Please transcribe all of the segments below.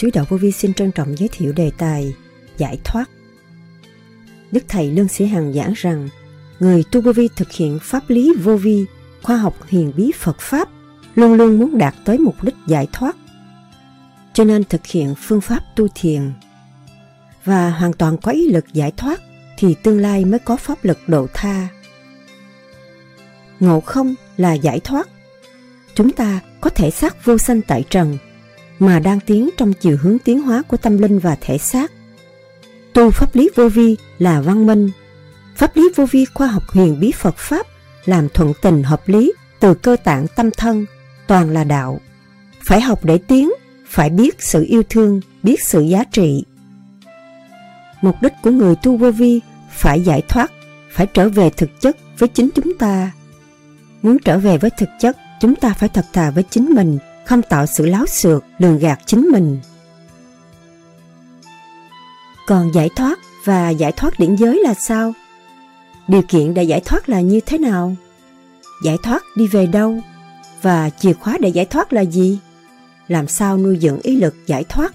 Suối Đạo Vô Vi xin trân trọng giới thiệu đề tài giải thoát. Đức Thầy Lương Sĩ Hằng giảng rằng người tu Vô Vi thực hiện pháp lý vô vi, khoa học huyền bí Phật Pháp luôn luôn muốn đạt tới mục đích giải thoát. Cho nên thực hiện phương pháp tu thiền và hoàn toàn có ý lực giải thoát thì tương lai mới có pháp lực độ tha. Ngộ không là giải thoát. Chúng ta có thể xác vô sanh tại trần mà đang tiến trong chiều hướng tiến hóa của tâm linh và thể xác. Tu pháp lý vô vi là văn minh. Pháp lý vô vi khoa học huyền bí Phật Pháp làm thuận tình hợp lý từ cơ tạng tâm thân, toàn là đạo. Phải học để tiến, phải biết sự yêu thương, biết sự giá trị. Mục đích của người tu vô vi phải giải thoát, phải trở về thực chất với chính chúng ta. Muốn trở về với thực chất, chúng ta phải thật thà với chính mình, không tạo sự láo xược, lường gạt chính mình. Còn giải thoát và giải thoát điển giới là sao? Điều kiện để giải thoát là như thế nào? Giải thoát đi về đâu? Và chìa khóa để giải thoát là gì? Làm sao nuôi dưỡng ý lực giải thoát?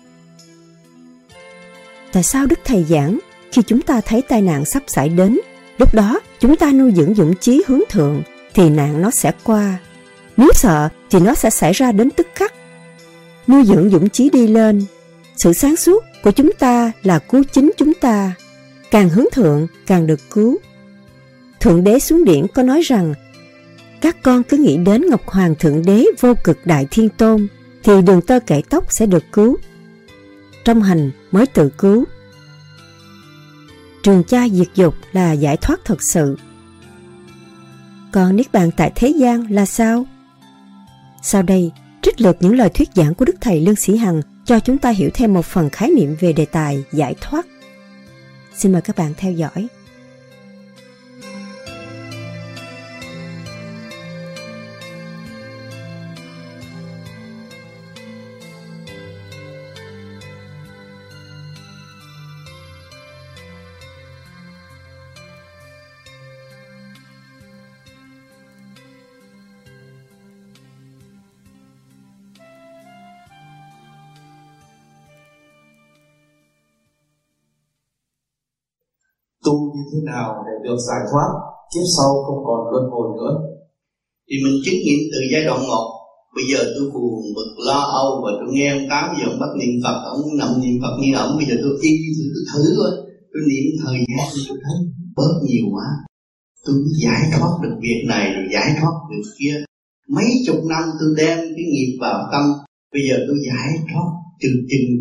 Tại sao Đức Thầy giảng khi chúng ta thấy tai nạn sắp xảy đến, lúc đó chúng ta nuôi dưỡng dũng chí hướng thượng thì nạn nó sẽ qua. Nếu sợ thì nó sẽ xảy ra đến tức khắc. Nuôi dưỡng dũng chí đi lên. Sự sáng suốt của chúng ta là cứu chính chúng ta. Càng hướng thượng càng được cứu. Thượng Đế xuống điển có nói rằng các con cứ nghĩ đến Ngọc Hoàng Thượng Đế vô cực Đại Thiên Tôn thì đường tơ kẻ tóc sẽ được cứu. Trong hành mới tự cứu. Trường cha diệt dục là giải thoát thật sự. Còn Niết Bàn tại thế gian là sao? Sau đây, trích lược những lời thuyết giảng của Đức Thầy Lương Sĩ Hằng cho chúng ta hiểu thêm một phần khái niệm về đề tài giải thoát. Xin mời các bạn theo dõi. Tu như thế nào để được giải thoát, kiếp sau không còn luân hồi nữa? Thì mình chứng nghiệm từ giai đoạn 1. Bây giờ tôi buồn bực lo âu và tôi nghe ông Tám giờ ông bắt niệm Phật, ông nằm niệm Phật như ổng. Bây giờ tôi thử thôi, tôi niệm thời gian tôi thấy bớt nhiều quá. Tôi giải thoát được việc này rồi giải thoát việc kia. Mấy chục năm tôi đem cái nghiệp vào tâm, bây giờ tôi giải thoát từ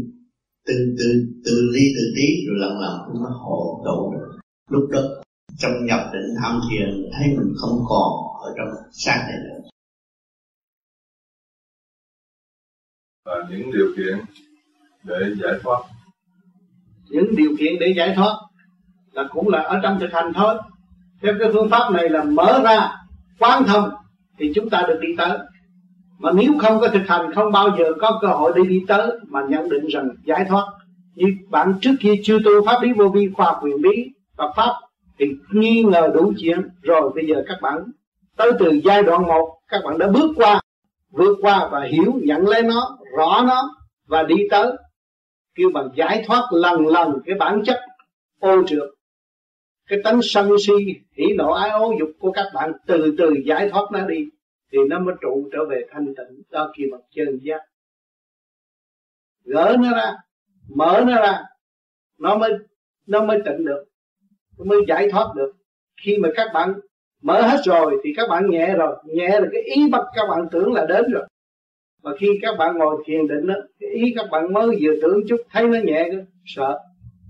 ly từ tí rồi lần tôi nó hộ độ được. Lúc đó trong nhập định tham thiền thấy mình không còn ở trong xác này nữa. Và những điều kiện để giải thoát. Những điều kiện để giải thoát là cũng là ở trong thực hành thôi. Theo cái phương pháp này là mở ra quán thông thì chúng ta được đi tới. Mà nếu không có thực hành không bao giờ có cơ hội để đi tới mà nhận định rằng giải thoát. Như bạn trước kia chưa tu pháp lý vô vi, khoa học huyền bí và pháp thì nghi ngờ đủ chuyện. Rồi bây giờ các bạn tới từ giai đoạn 1, các bạn đã vượt qua và hiểu, nhận lấy nó, rõ nó và đi tới. Kêu bằng giải thoát lần cái bản chất ô trượt, cái tánh sân si, hỉ nộ ái ố dục của các bạn từ từ giải thoát nó đi thì nó mới trụ trở về thanh tịnh. Đó kêu bằng chân giác. Gỡ nó ra, mở nó ra, nó mới tịnh được, nó mới giải thoát được. Khi mà các bạn mở hết rồi thì các bạn nhẹ rồi, nhẹ là cái ý bắt các bạn tưởng là đến rồi. Và khi các bạn ngồi thiền định đó, cái ý các bạn mới vừa tưởng chút thấy nó nhẹ cơ, sợ.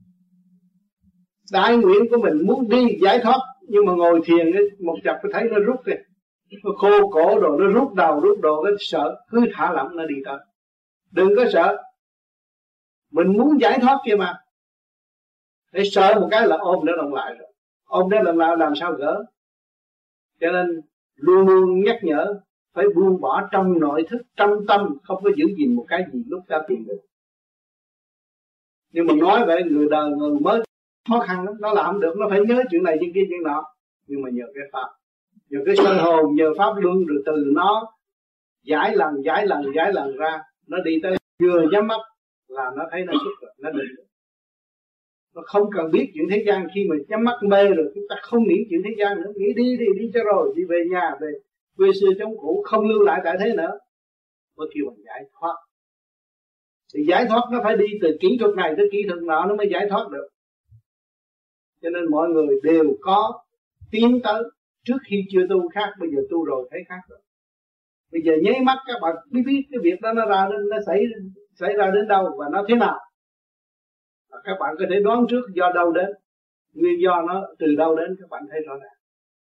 Đại nguyện của mình muốn đi giải thoát, nhưng mà ngồi thiền ấy, một chập thấy nó rút kìa, nó khô cổ rồi nó rút đầu rút đồ, cái sợ, cứ thả lỏng nó đi tới. Đừng có sợ. Mình muốn giải thoát kia mà. Để sợ một cái là ôm nó động lại rồi. Ôm nó động lại làm sao gỡ. Cho nên luôn luôn nhắc nhở phải buông bỏ trong nội thức, trong tâm, không có giữ gìn một cái gì lúc ta tìm được. Nhưng mà nói vậy người đời người mới khó khăn lắm, nó làm được, nó phải nhớ chuyện này chuyện kia chuyện nọ. Nhưng mà nhờ cái pháp, nhờ cái sân hồn, nhờ pháp luân, rồi từ nó giải lần ra, nó đi tới vừa nhắm mắt là nó thấy nó xuất rồi, nó định rồi. Nó không cần biết chuyện thế gian. Khi mà nhắm mắt mê rồi chúng ta không nghĩ chuyện thế gian nữa. Nghĩ đi cho rồi, đi về nhà, về quê xưa chống cũ, không lưu lại tại thế nữa. Mới kêu bằng giải thoát. Thì giải thoát nó phải đi từ kỹ thuật này tới kỹ thuật nọ nó mới giải thoát được. Cho nên mọi người đều có tiến tới. Trước khi chưa tu khác, bây giờ tu rồi thấy khác rồi. Bây giờ nháy mắt các bạn biết cái việc đó nó xảy ra đến đâu và nó thế nào. Các bạn có thể đoán trước do đâu đến, nguyên do nó từ đâu đến, các bạn thấy rõ ràng.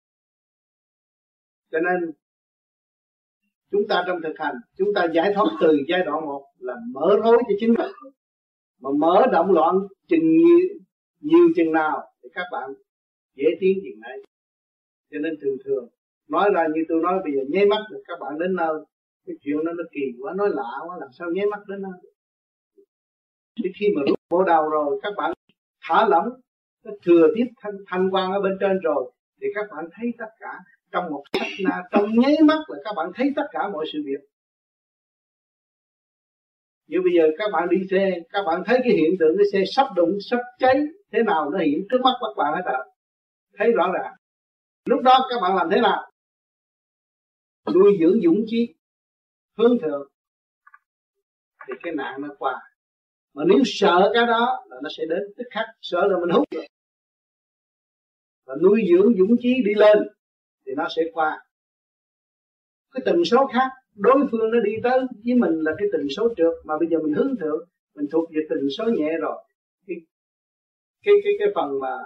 Cho nên chúng ta trong thực hành, chúng ta giải thoát từ giai đoạn 1 là mở rối cho chính mình. Mà mở động loạn nhiều chừng nào thì các bạn dễ tiến chừng đấy. Cho nên thường nói ra như tôi nói bây giờ nháy mắt được các bạn đến nơi. Cái chuyện đó nó kỳ quá, nói lạ quá, làm sao nháy mắt đến nơi. Thì khi mà rút bộ đầu rồi các bạn thả lỏng, nó thừa tiếp thanh quan ở bên trên rồi thì các bạn thấy tất cả trong một sát na, trong nháy mắt là các bạn thấy tất cả mọi sự việc. Như bây giờ các bạn đi xe, các bạn thấy cái hiện tượng cái xe sắp đụng, sắp cháy thế nào nó hiện trước mắt các bạn hết rồi, thấy rõ ràng. Lúc đó các bạn làm thế nào? Nuôi dưỡng dũng chí, hướng thượng thì cái nạn nó qua. Mà nếu sợ cái đó là nó sẽ đến tức khắc, sợ là mình hút rồi. Và nuôi dưỡng dũng chí đi lên thì nó sẽ qua. Cái tần số khác, đối phương nó đi tới với mình là cái tần số trượt, mà bây giờ mình hướng thượng, mình thuộc về tần số nhẹ rồi. Cái phần mà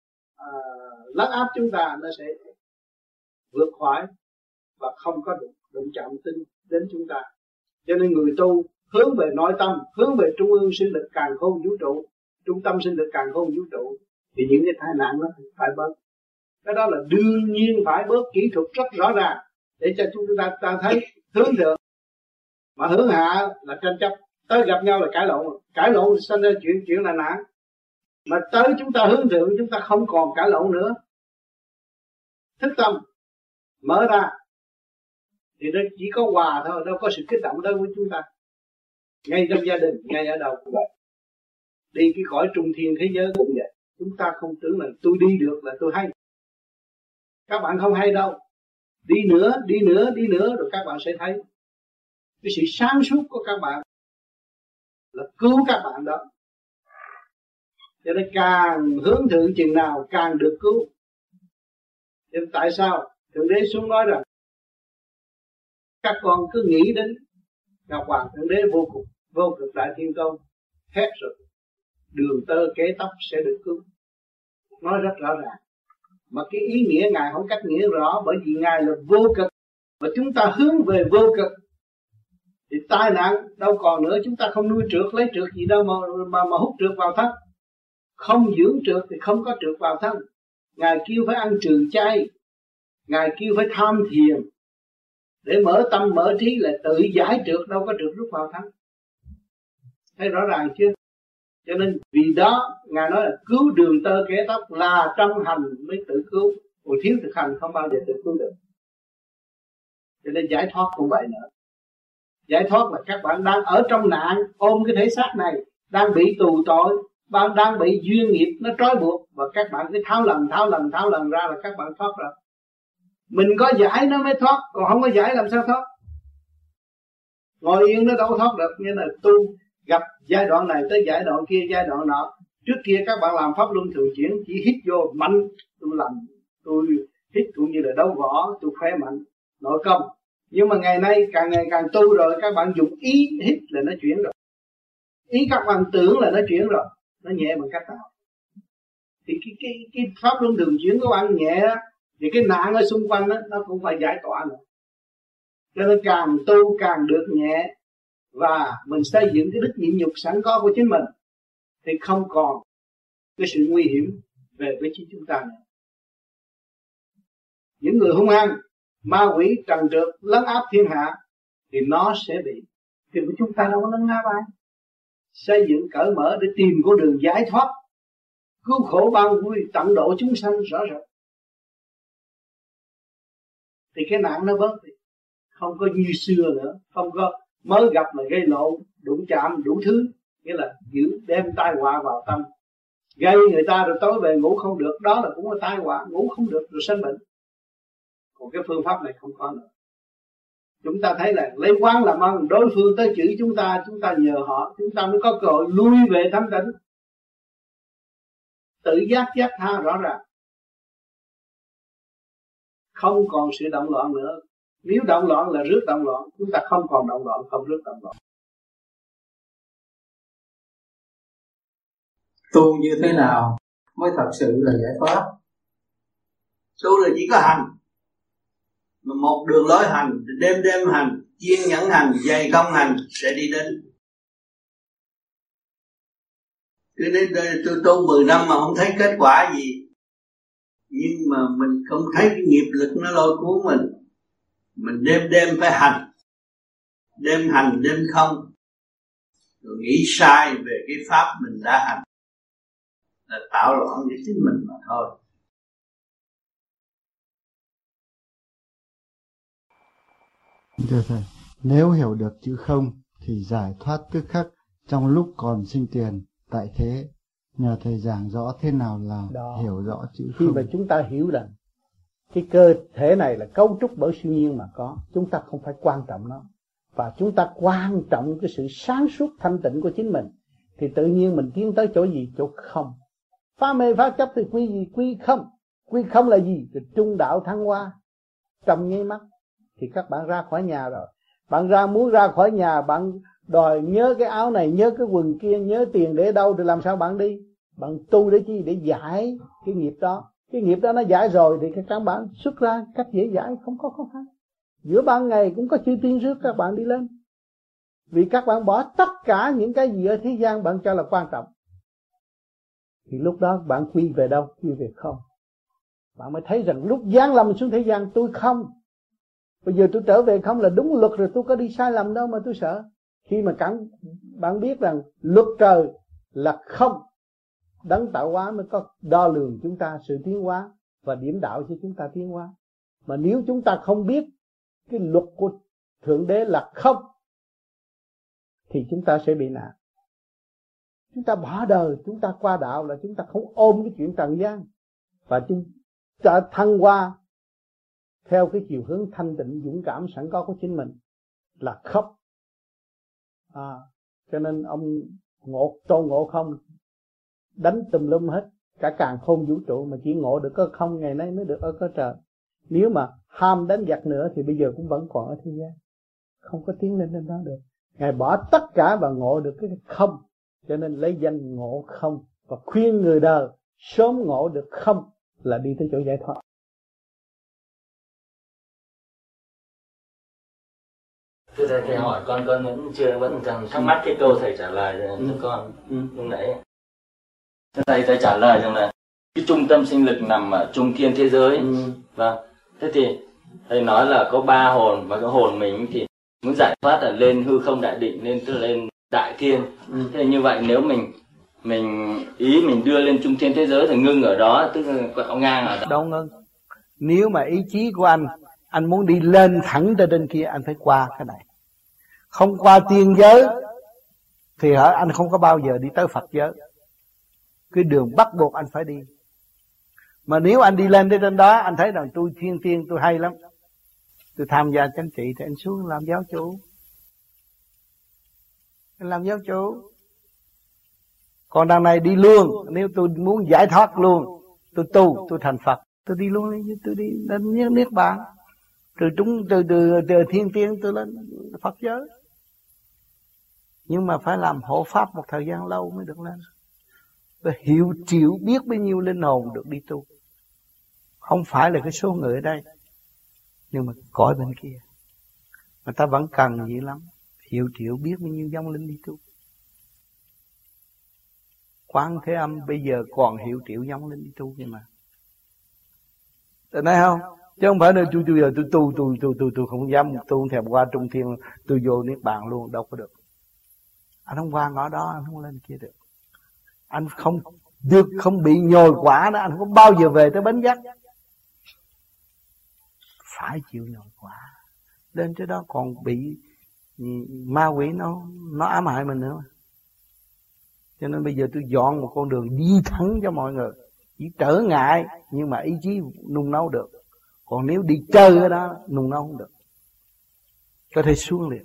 lấn áp chúng ta nó sẽ vượt khỏi và không có đụng chạm tinh đến chúng ta. Cho nên người tu hướng về nội tâm, hướng về trung ương sinh lực càn khôn vũ trụ, trung tâm sinh lực càn khôn vũ trụ, thì những cái tai nạn nó phải bớt. Cái đó là đương nhiên phải bớt, kỹ thuật rất rõ ràng để cho chúng ta thấy hướng thượng. Mà hướng hạ là tranh chấp, tới gặp nhau là cãi lộn sinh ra chuyện là nạn. Mà tới chúng ta hướng thượng, chúng ta không còn cãi lộn nữa. Thức tâm mở ra thì nó chỉ có hòa thôi, đâu có sự kích động đâu với chúng ta. Ngay trong gia đình, ngay ở đâu cũng vậy. Đi cái cõi trung thiên thế giới cũng vậy. Chúng ta không tưởng là tôi đi được là tôi hay. Các bạn không hay đâu. Đi nữa rồi các bạn sẽ thấy cái sự sáng suốt của các bạn là cứu các bạn đó. Cho nên càng hướng thượng chừng nào càng được cứu. Cho nên tại sao Thượng Đế xuống nói rằng các con cứ nghĩ đến Ngọc Hoàng Thượng Đế vô cực đại thiên tôn hết rồi, đường tơ kế tóc sẽ được cứu. Nói rất rõ ràng. Mà cái ý nghĩa Ngài không cách nghĩa rõ, bởi vì Ngài là vô cực. Mà chúng ta hướng về vô cực thì tai nạn đâu còn nữa. Chúng ta không nuôi trượt, lấy trượt gì đâu mà hút trượt vào thân. Không dưỡng trượt thì không có trượt vào thân. Ngài kêu phải ăn trừ chay, Ngài kêu phải tham thiền để mở tâm mở trí, là tự giải trượt, đâu có trượt rút vào thân. Thấy rõ ràng chưa? Cho nên vì đó Ngài nói là cứu đường tơ kẻ tóc, là trong hành mới tự cứu, còn thiếu thực hành không bao giờ tự cứu được. Cho nên giải thoát cũng vậy nữa. Giải thoát là các bạn đang ở trong nạn, ôm cái thể xác này, đang bị tù tội, bạn đang bị duyên nghiệp nó trói buộc, và các bạn cứ tháo lần ra là các bạn thoát rồi. Mình có giải nó mới thoát, còn không có giải làm sao thoát. Ngồi yên nó đâu thoát được. Như là tu gặp giai đoạn này tới giai đoạn kia, giai đoạn nọ. Trước kia các bạn làm pháp luân thường chuyển, chỉ hít vô mạnh, tôi hít cũng như là đấu võ, tôi khỏe mạnh, nội công. Nhưng mà ngày nay càng ngày càng tu rồi, các bạn dùng ý hít là nó chuyển rồi. Ý các bạn tưởng là nó chuyển rồi. Nó nhẹ bằng cách nào? Thì cái pháp luân thường chuyển của bạn nhẹ đó, thì cái nạn ở xung quanh đó, nó cũng phải giải tỏa nữa. Cho nên càng tu càng được nhẹ, và mình xây dựng cái đức nhịn nhục sẵn có của chính mình, thì không còn cái sự nguy hiểm về với chính chúng ta nữa. Những người hung hăng, ma quỷ trần trượt lấn áp thiên hạ thì nó sẽ bị. Thì chúng ta đâu có lấn áp ai. Xây dựng cởi mở để tìm con đường giải thoát, cứu khổ ban vui, tận độ chúng sanh rõ rệt. Thì cái nạn nó bớt đi, không có như xưa nữa, không có mới gặp là gây lộn, đụng chạm đủ thứ, nghĩa là đem tai họa vào tâm, gây người ta rồi tối về ngủ không được, đó là cũng là tai họa, ngủ không được rồi sanh bệnh. Còn cái phương pháp này không có nữa. Chúng ta thấy là lấy quán làm ăn, đối phương tới chửi chúng ta nhờ họ, chúng ta mới có cơ hội lui về thanh tịnh, tự giác tha rõ ràng, không còn sự động loạn nữa. Nếu động loạn là rước động loạn, chúng ta không còn động loạn, không rước động loạn. Tu như thế nào mới thật sự là giải thoát? Tu là chỉ có hành, mà một đường lối hành, đêm hành, kiên nhẫn hành, dày công hành sẽ đi đến. Cứ đến tôi tu 10 năm mà không thấy kết quả gì, nhưng mà mình không thấy cái nghiệp lực nó lôi cuốn mình đêm phải hành, đêm không, rồi nghĩ sai về cái pháp mình đã hành, là tạo loạn cho chính mình mà thôi. Thưa Thầy, nếu hiểu được chữ không thì giải thoát tức khắc trong lúc còn sinh tiền. Tại thế, nhờ Thầy giảng rõ thế nào là đó, hiểu rõ chữ không. Khi mà chúng ta hiểu rằng cái cơ thể này là cấu trúc bởi siêu nhiên mà có, chúng ta không phải quan trọng nó, và chúng ta quan trọng cái sự sáng suốt thanh tịnh của chính mình, thì tự nhiên mình tiến tới chỗ gì? Chỗ không. Phá mê phá chấp thì quy gì? Quy không. Quy không là gì? Thì trung đạo thăng hoa trong nháy mắt thì các bạn ra khỏi nhà rồi. Bạn muốn ra khỏi nhà, bạn đòi nhớ cái áo này, nhớ cái quần kia, nhớ tiền để đâu, thì làm sao bạn đi? Bạn tu để chi? Để giải cái nghiệp đó. Cái nghiệp đó nó giải rồi thì các bạn xuất ra cách dễ giải, không có khó khăn. Giữa ban ngày cũng có chư tiên rước các bạn đi lên. Vì các bạn bỏ tất cả những cái gì ở thế gian bạn cho là quan trọng, thì lúc đó bạn quy về đâu? Quy về không. Bạn mới thấy rằng lúc giáng lâm xuống thế gian tôi không. Bây giờ tôi trở về không là đúng luật rồi, tôi có đi sai lầm đâu mà tôi sợ. Khi mà bạn biết rằng luật trời là không, đấng tạo hóa mới có đo lường chúng ta sự tiến hóa và điểm đạo cho chúng ta tiến hóa. Mà nếu chúng ta không biết cái luật của Thượng Đế là không thì chúng ta sẽ bị nạn. Chúng ta bỏ đời, chúng ta qua đạo là chúng ta không ôm cái chuyện trần gian, và chúng ta thăng hoa theo cái chiều hướng thanh tịnh dũng cảm sẵn có của chính mình là khóc. Cho nên ông Tôn Ngộ Không đánh tùm lum hết cả càn khôn vũ trụ, mà chỉ ngộ được có không, ngày nay mới được ở cõi trời. Nếu mà ham đánh giặc nữa thì bây giờ cũng vẫn còn ở thế gian, không có tiến lên đó được. Ngài bỏ tất cả và ngộ được cái không, cho nên lấy danh ngộ không và khuyên người đời sớm ngộ được không là đi tới chỗ giải thoát. Thưa Thầy, Thầy hỏi con vẫn còn thắc mắc cái câu Thầy trả lời cho con lúc nãy. Thầy trả lời rằng là cái trung tâm sinh lực nằm ở trung thiên thế giới. Vâng. Thế thì Thầy nói là có 3 hồn, và cái hồn mình thì muốn giải thoát là lên hư không đại định, lên đại thiên. Thế như vậy nếu mình đưa lên trung thiên thế giới thì ngưng ở đó, tức là quẹo ngang ở đó. Đâu ngưng. Nếu mà ý chí của anh muốn đi lên thẳng tới trên kia, anh phải qua cái này. Không qua tiên giới thì anh không có bao giờ đi tới Phật giới. Cái đường bắt buộc anh phải đi. Mà nếu anh đi lên đến trên đó, anh thấy rằng tôi thiên tiên, tôi hay lắm, tôi tham gia chính trị, thì anh xuống làm giáo chủ. Anh làm giáo chủ. Còn đằng này đi luôn. Nếu tôi muốn giải thoát luôn, tôi tu, tôi thành Phật, tôi đi luôn, tôi đi lên niết bàn. Từ thiên tiên tôi lên Phật giới. Nhưng mà phải làm hộ pháp một thời gian lâu mới được lên. Và hiểu chịu biết bao nhiêu linh hồn được đi tu. Không phải là cái số người ở đây, nhưng mà cõi bên kia người ta vẫn cần gì lắm. Hiểu chịu biết bao nhiêu vong linh đi tu. Quán Thế Âm bây giờ còn hiểu triệu vong linh đi tu kia mà. Tại đây không? Chứ không phải là tôi giờ tôi không dám tu, không thèm qua trung thiên, tôi vô niết bàn luôn, đâu có được. Anh không qua ngõ đó, anh không lên kia được. Anh không bị nhồi quả đó, anh không bao giờ về tới bến giác. Phải chịu nhồi quả. Lên tới đó còn bị ma quỷ nó ám hại mình nữa. Cho nên bây giờ tôi dọn một con đường đi thẳng cho mọi người. Chỉ trở ngại nhưng mà ý chí nung nấu được. Còn nếu đi chơi ở đó nung nấu không được, có thể xuống liền,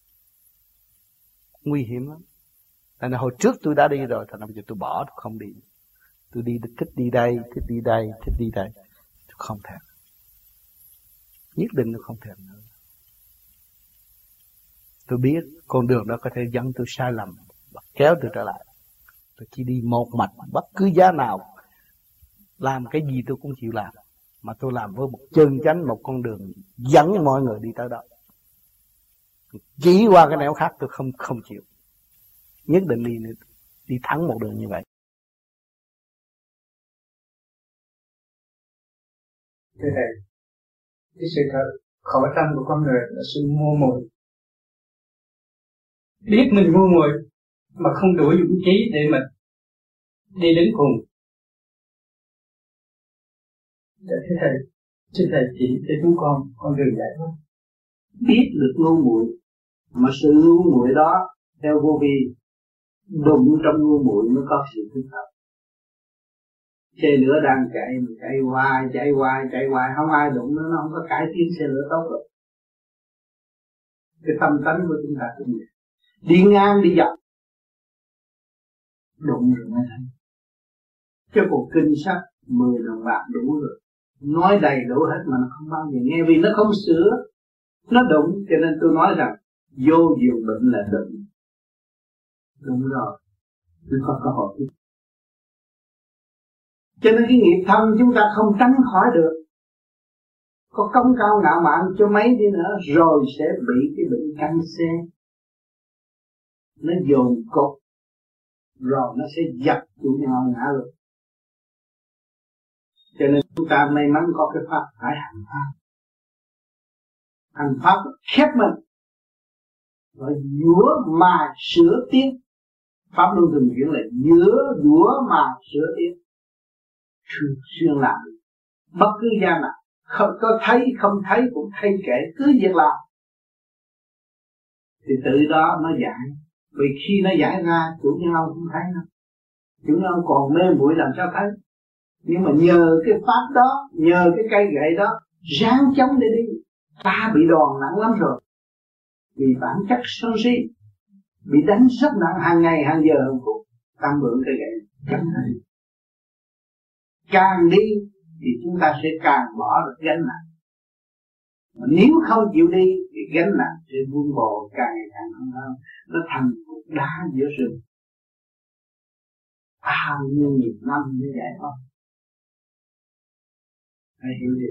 nguy hiểm lắm. Nên hồi trước tôi đã đi rồi, thành ra bây giờ tôi bỏ, tôi không đi. Tôi đi thích đi đây, thích đi đây, thích đi đây. Tôi không thèm. Nhất định tôi không thèm nữa. Tôi biết con đường đó có thể dẫn tôi sai lầm và kéo tôi trở lại. Tôi chỉ đi một mạch, bất cứ giá nào. Làm cái gì tôi cũng chịu làm. Mà tôi làm với một chân chánh, một con đường dẫn mọi người đi tới đó. Chỉ qua cái nẻo khác tôi không chịu. Nhất định đi thẳng một đường như vậy. Thưa Thầy, cái sự thật khổ tâm của con người là sự ngu muội. Biết mình ngu muội mà không đủ dũng khí để mình đi đến cùng. Thưa Thầy, xin Thầy chỉ cho chúng con đường giải thoát. Biết được ngu muội, mà sự ngu muội đó theo vô vi, đụng trong ngu muội mới có sự thức tập. Xe lửa đang chạy hoài, không ai đụng nó không có cải tiến xe lửa tốt được. Cái tâm tánh của chúng ta cũng vậy. Đi ngang đi dọc, đụng rồi mới thấy. Chứ còn kinh sách 10 đồng bạc đủ rồi, nói đầy đủ hết mà nó không bao giờ nghe, vì nó không sửa, nó đụng. Cho nên tôi nói rằng vô giường bệnh là đụng. Đúng rồi, nó có cơ hội. Cho nên cái nghiệp thâm chúng ta không tránh khỏi được. Có cống cao ngạo mạn cho mấy đi nữa rồi sẽ bị cái bệnh cancer. Nó dồn cột rồi nó sẽ dập chủ nhau ngã rồi. Cho nên chúng ta may mắn có cái pháp phải hành pháp. Hành pháp khép mình rồi dũa mà sửa tiến. Pháp luân thường chuyển là dũa mà sửa tiến. Thường xuyên làm bất cứ gia nào, không có thấy không thấy cũng thay kệ, cứ việc làm thì tự đó nó giải. Vì khi nó giải ra chủ nhân ông không thấy đâu, chủ nhân ông còn mê muội làm sao thấy. Nhưng mà nhờ cái pháp đó, nhờ cái cây gậy đó ráng chống để đi, ta bị đòn nặng lắm rồi. Vì bản chất sân si bị đánh rất nặng, hàng ngày hàng giờ hàng phút, ta mượn cây gậy chống thấy. Càng đi thì chúng ta sẽ càng bỏ được gánh nặng. Nếu không chịu đi thì gánh nặng sẽ vun bồi càng ngày càng hơn. Nó thành một đá giữa rừng. Bao nhiêu nghìn năm như vậy thôi. Phải hiểu được.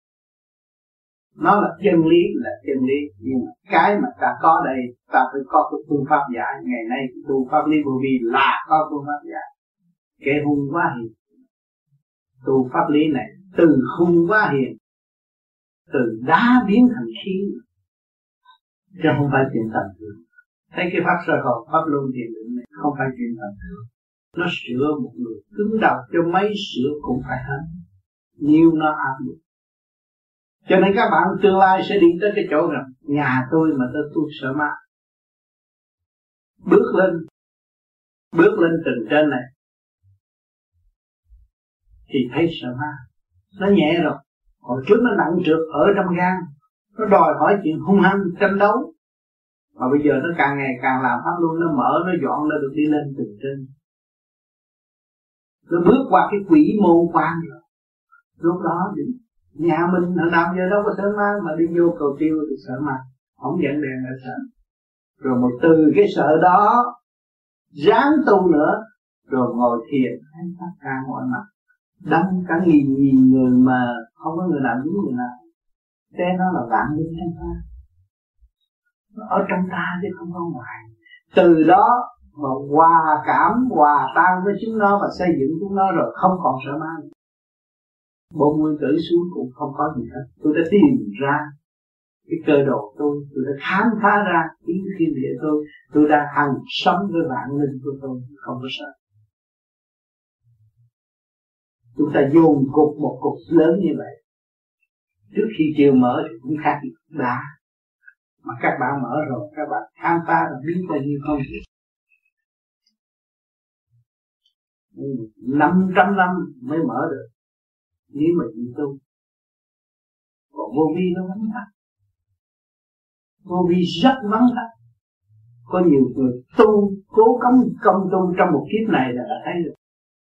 Nó là chân lý, nhưng mà cái mà ta có đây, ta phải có cái phương pháp giải. Ngày nay tu pháp lý vô vi là có phương pháp giải. Kẻ hung quá hiền. Tu pháp lý này từ hung quá hiền, từ đá biến thành khí, chứ không phải chuyện tầm thường. Thấy cái pháp sơ hồn, pháp luân thiền định này không phải chuyện tầm thường. Nó sửa một người cứng đầu cho mấy sửa cũng phải hết. Nhiều nó áp lực. Cho nên các bạn tương lai sẽ đi tới cái chỗ rằng nhà tôi mà tôi sợ ma. Bước lên tầng trên này thì thấy sợ ma. Nó nhẹ rồi. Hồi trước nó nặng trược ở trong gan, nó đòi hỏi chuyện hung hăng tranh đấu. Mà bây giờ nó càng ngày càng làm pháp luôn, nó mở, nó dọn, nó được đi lên từ trên. Nó bước qua cái quỷ môn quan rồi. Lúc đó thì nhà mình hồi nào giờ đâu có sợ ma, mà đi vô cầu tiêu thì sợ ma, không dẫn đèn là sợ. Rồi một từ cái sợ đó ráng tu nữa, rồi ngồi thiền thấy tất cả mọi mặt. Đâm cả nghìn người mà không có người nào đúng người nào. Thế nó là vạn linh trong ta, nó ở trong ta chứ không có ngoài. Từ đó mà hòa cảm, hòa tan với chúng nó và xây dựng chúng nó rồi không còn sợ ma. Bộ nguyên tử xuống cũng không có gì hết. Tôi đã tìm ra cái cơ đồ tôi đã khám phá ra ý thiên địa tôi đang hành sống với vạn linh của tôi, không có sợ. Chúng ta dồn cục một cục lớn như vậy, trước khi chiều mở thì cũng khác đá, mà các bạn mở rồi các bạn khám phá và biết bao nhiêu không. 500 năm mới mở được nếu mà chịu tu. Còn vô vi nó vắng tắt, vô vi rất vắng tắt. Có nhiều người tu cố công tu trong một kiếp này là đã thấy được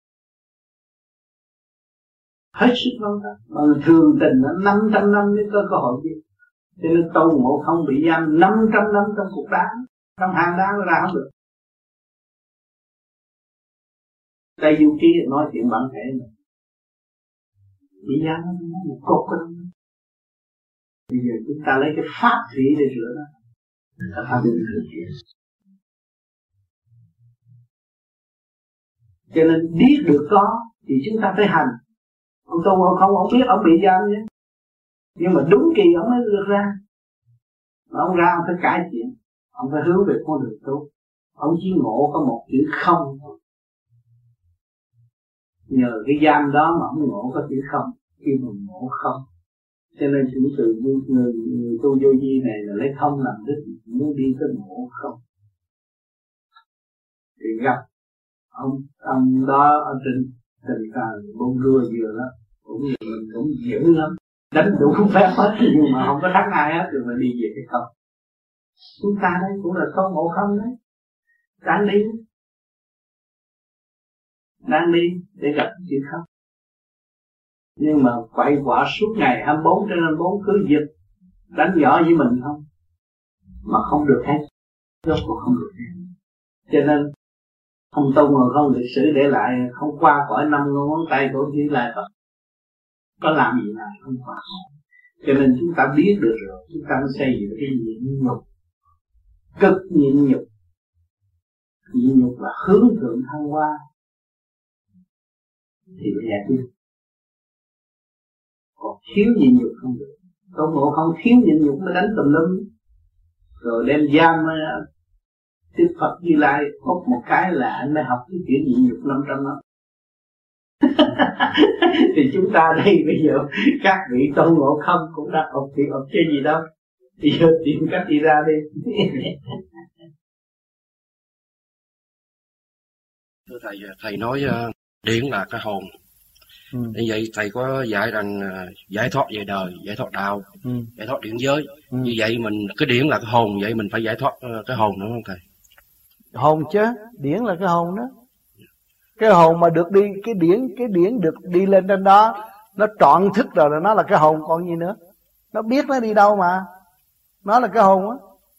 hết sức vắng tắt. Mà thường tình nó 500 năm mới có cơ hội gì. Cho nên Tôn Ngộ Không bị giam 500 năm trong cục đá, trong hang đá nó ra không được. Tây Du Ký nói chuyện bản thể này, bị giam nó một cột đó. Bây giờ chúng ta lấy cái pháp thủy để rửa nó, là pháp thủy rửa chuyện. Cho nên biết được có thì chúng ta phải hành. Ông Tôn Ngộ Không ông biết ông bị giam nhé, nhưng mà đúng kỳ ông mới được ra. Mà ông ra ông phải cải thiện, ông phải hướng về con đường tốt. Ông chỉ ngộ có một chữ không thôi. Nhờ cái giam đó mà ông ngộ có chữ không, khi mà ngộ không. Cho nên chúng từ người tu vô vi này là lấy không làm đích, muốn đi tới ngộ không. Thì gặp ông đó ở trên tình càng bông rua vừa đó, cũng dữ lắm, đánh đủ phép hết nhưng mà không có thắng ai hết, rồi mà đi về cái không. Chúng ta đây cũng là Tôn Ngộ Không đấy, đang đi để gặp chuyện không. Nhưng mà quậy quả suốt ngày 24/24 cứ giật đánh nhỏ với mình không, mà không được hết, rốt cuộc không được hết. Cho nên ông Tôn Ngộ Không lịch sử để lại không qua khỏi 5 ngón tay của Như Lai Phật, có làm gì nào không qua. Cho nên chúng ta biết được rồi, chúng ta mới xây dựng cái nhịn nhục, cực nhịn nhục. Nhịn nhục là hướng thượng thăng hoa thì mới giải quyết. Còn thiếu nhịn nhục không được. Tôn Ngộ Không thiếu nhịn nhục mới đánh tùm lum, rồi đem giam Đức Phật Như Lai hút một cái là anh mới học cái chuyện nhịn nhục 500 năm. Thì chúng ta đây bây giờ các vị Tôn Ngộ Không cũng đã học thì học chơi gì đâu, thì giờ tìm cách đi ra đi. Thưa thầy nói điển là cái hồn. Như vậy thầy có dạy rằng giải thoát về đời, giải thoát đạo, giải thoát điển giới. Như vậy mình cái điển là cái hồn, vậy mình phải giải thoát cái hồn đúng không thầy? Hồn chứ, điển là cái hồn đó. Cái hồn mà được đi, cái điển được đi lên trên đó, nó trọn thức rồi là nó là cái hồn còn gì nữa. Nó biết nó đi đâu mà. Nó là cái hồn á.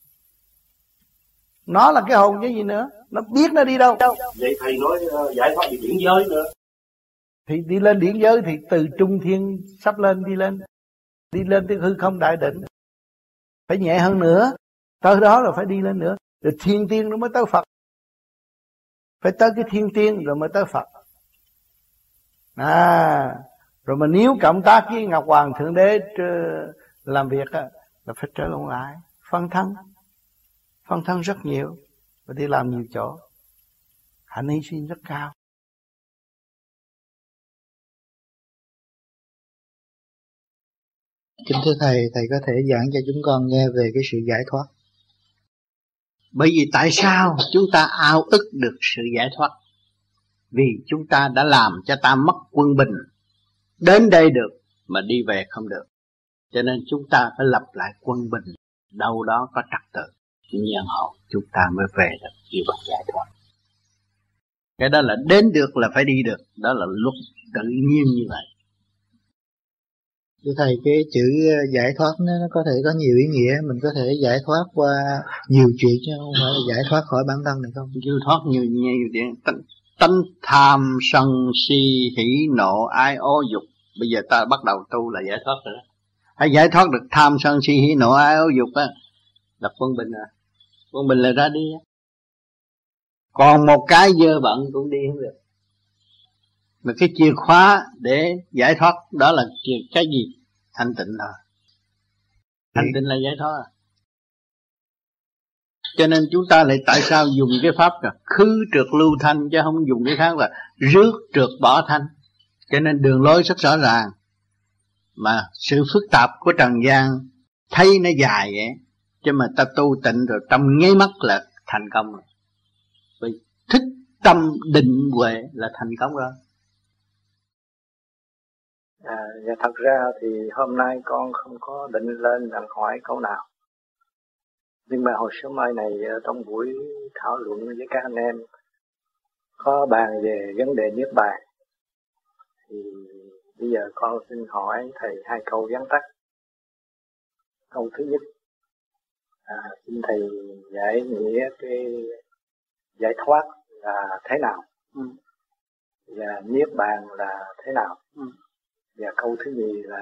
Nó là cái hồn chứ gì nữa. Nó biết nó đi đâu. Vậy thầy nói giải thoát về điển giới nữa. Thì đi lên điển giới thì từ trung thiên sắp lên đi lên. Đi lên tới hư không đại định. Phải nhẹ hơn nữa. Tới đó rồi phải đi lên nữa. Rồi thiên tiên nó mới tới Phật. Phải tới cái thiên tiên rồi mới tới Phật. Rồi mà nếu cộng tác với Ngọc Hoàng Thượng Đế làm việc á, là phải trở lại phân thân rất nhiều và đi làm nhiều chỗ, hạnh hy sinh rất cao. Kính thưa thầy có thể giảng cho chúng con nghe về cái sự giải thoát. Bởi vì tại sao chúng ta ao ước được sự giải thoát? Vì chúng ta đã làm cho ta mất quân bình, đến đây được mà đi về không được. Cho nên chúng ta phải lập lại quân bình, đâu đó có trật tự, nhiên hậu chúng ta mới về được yêu cầu giải thoát. Cái đó là đến được là phải đi được, đó là luật tự nhiên như vậy. Thưa thầy, cái chữ giải thoát nó có thể có nhiều ý nghĩa, mình có thể giải thoát qua nhiều chuyện chứ không phải là giải thoát khỏi bản thân này không? Giải thoát nhiều chuyện, tánh tham sân si hỉ nộ ái ố dục. Bây giờ ta bắt đầu tu là giải thoát rồi đó. Hãy giải thoát được tham sân si hỉ nộ ái ố dục á, là quân bình à. Quân bình là ra đi á. Còn một cái dơ bẩn cũng đi không được. Mà cái chìa khóa để giải thoát đó là cái gì? Thanh tịnh thôi. Thanh tịnh là giải thoát à. Cho nên chúng ta lại tại sao dùng cái pháp là khứ trượt lưu thanh, chứ không dùng cái khác là rước trượt bỏ thanh. Cho nên đường lối rất rõ ràng. Mà sự phức tạp của trần gian thấy nó dài vậy, chứ mà ta tu tịnh rồi trong nháy mắt là thành công rồi. Vì thích tâm định huệ là thành công rồi. Dạ thật ra thì hôm nay con không có định lên làm hỏi câu nào. Nhưng mà hồi sớm mai này trong buổi thảo luận với các anh em có bàn về vấn đề niết bàn. Thì bây giờ con xin hỏi thầy hai câu vắn tắt. Câu thứ nhất, xin thầy giải nghĩa cái giải thoát là thế nào, và niết bàn là thế nào. Và câu thứ nhì là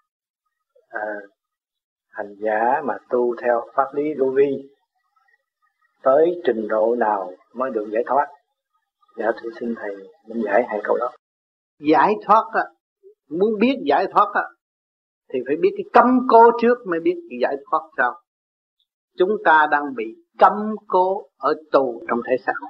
hành giả mà tu theo pháp lý vô vi tới trình độ nào mới được giải thoát. Dạ tôi xin thầy minh giải hai câu đó. Giải thoát á, muốn biết giải thoát á thì phải biết cái cấm cố trước mới biết cái giải thoát sao. Chúng ta đang bị cấm cố ở tù trong thể xác.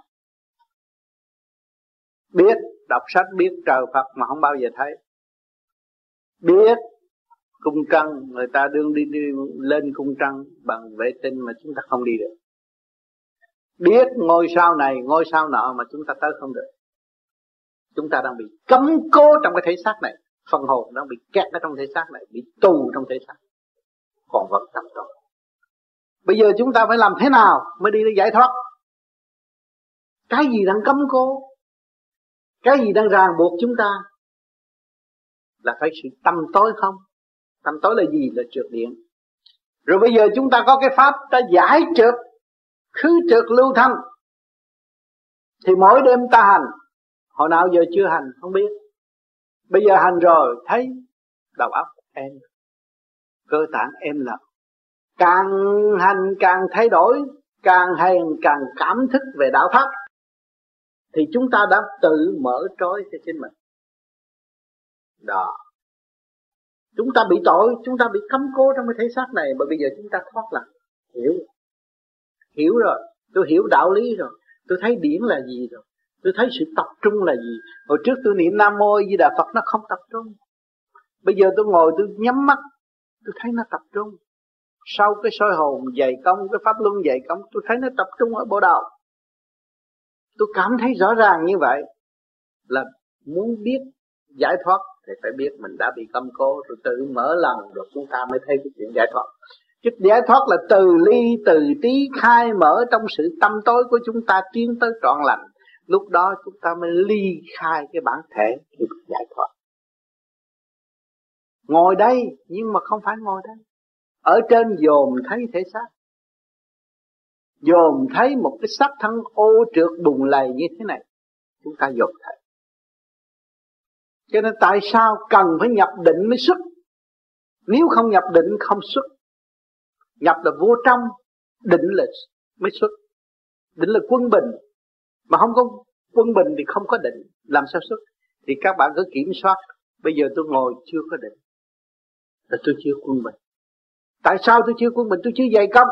Biết đọc sách biết trời Phật mà không bao giờ thấy. Biết cung trăng, người ta đương đi lên cung trăng bằng vệ tinh mà chúng ta không đi được. Biết ngôi sao này ngôi sao nọ mà chúng ta tới không được. Chúng ta đang bị cấm cố trong cái thể xác này. Phần hồn đang bị kẹt ở trong thể xác này, bị tù trong thể xác, còn vẫn tâm tối. Bây giờ chúng ta phải làm thế nào mới đi đến giải thoát? Cái gì đang cấm cố, cái gì đang ràng buộc chúng ta? Là phải sự tâm tối không? Tâm tối là gì? Là trượt điện. Rồi bây giờ chúng ta có cái pháp ta giải trượt, khứ trượt lưu thanh. Thì mỗi đêm ta hành, hồi nào giờ chưa hành không biết. Bây giờ hành rồi thấy đầu óc em, cơ tạng em lặng. Càng hành càng thay đổi, càng hành càng cảm thức về đạo pháp. Thì chúng ta đã tự mở trói cho chính mình. Đó. Chúng ta bị tội, chúng ta bị cấm cố trong cái thể xác này. Mà bây giờ chúng ta thoát là hiểu rồi. Tôi hiểu đạo lý rồi. Tôi thấy điển là gì rồi. Tôi thấy sự tập trung là gì. Hồi trước tôi niệm Nam Mô Di Đà Phật nó không tập trung. Bây giờ tôi ngồi tôi nhắm mắt, tôi thấy nó tập trung. Sau cái soi hồn dày công, cái pháp luân dày công, tôi thấy nó tập trung ở bộ đầu. Tôi cảm thấy rõ ràng như vậy. Là muốn biết giải thoát thì phải biết mình đã bị cấm cố, rồi tự mở lòng, rồi chúng ta mới thấy cái chuyện giải thoát. Chứ giải thoát là từ ly từ trí khai mở trong sự tâm tối của chúng ta tiến tới trọn lành. Lúc đó chúng ta mới ly khai cái bản thể thì giải thoát. Ngồi đây nhưng mà không phải ngồi đây. Ở trên dòm thấy thể xác, dòm thấy một cái xác thân ô trượt bùn lầy như thế này, chúng ta dòm thấy. Cho nên tại sao cần phải nhập định mới xuất? Nếu không nhập định không xuất. Nhập là vô trong, định là mới xuất. Định là quân bình, mà không có quân bình thì không có định, làm sao xuất? Thì các bạn cứ kiểm soát. Bây giờ tôi ngồi chưa có định, là tôi chưa quân bình. Tại sao tôi chưa quân bình? Tôi chưa dày công.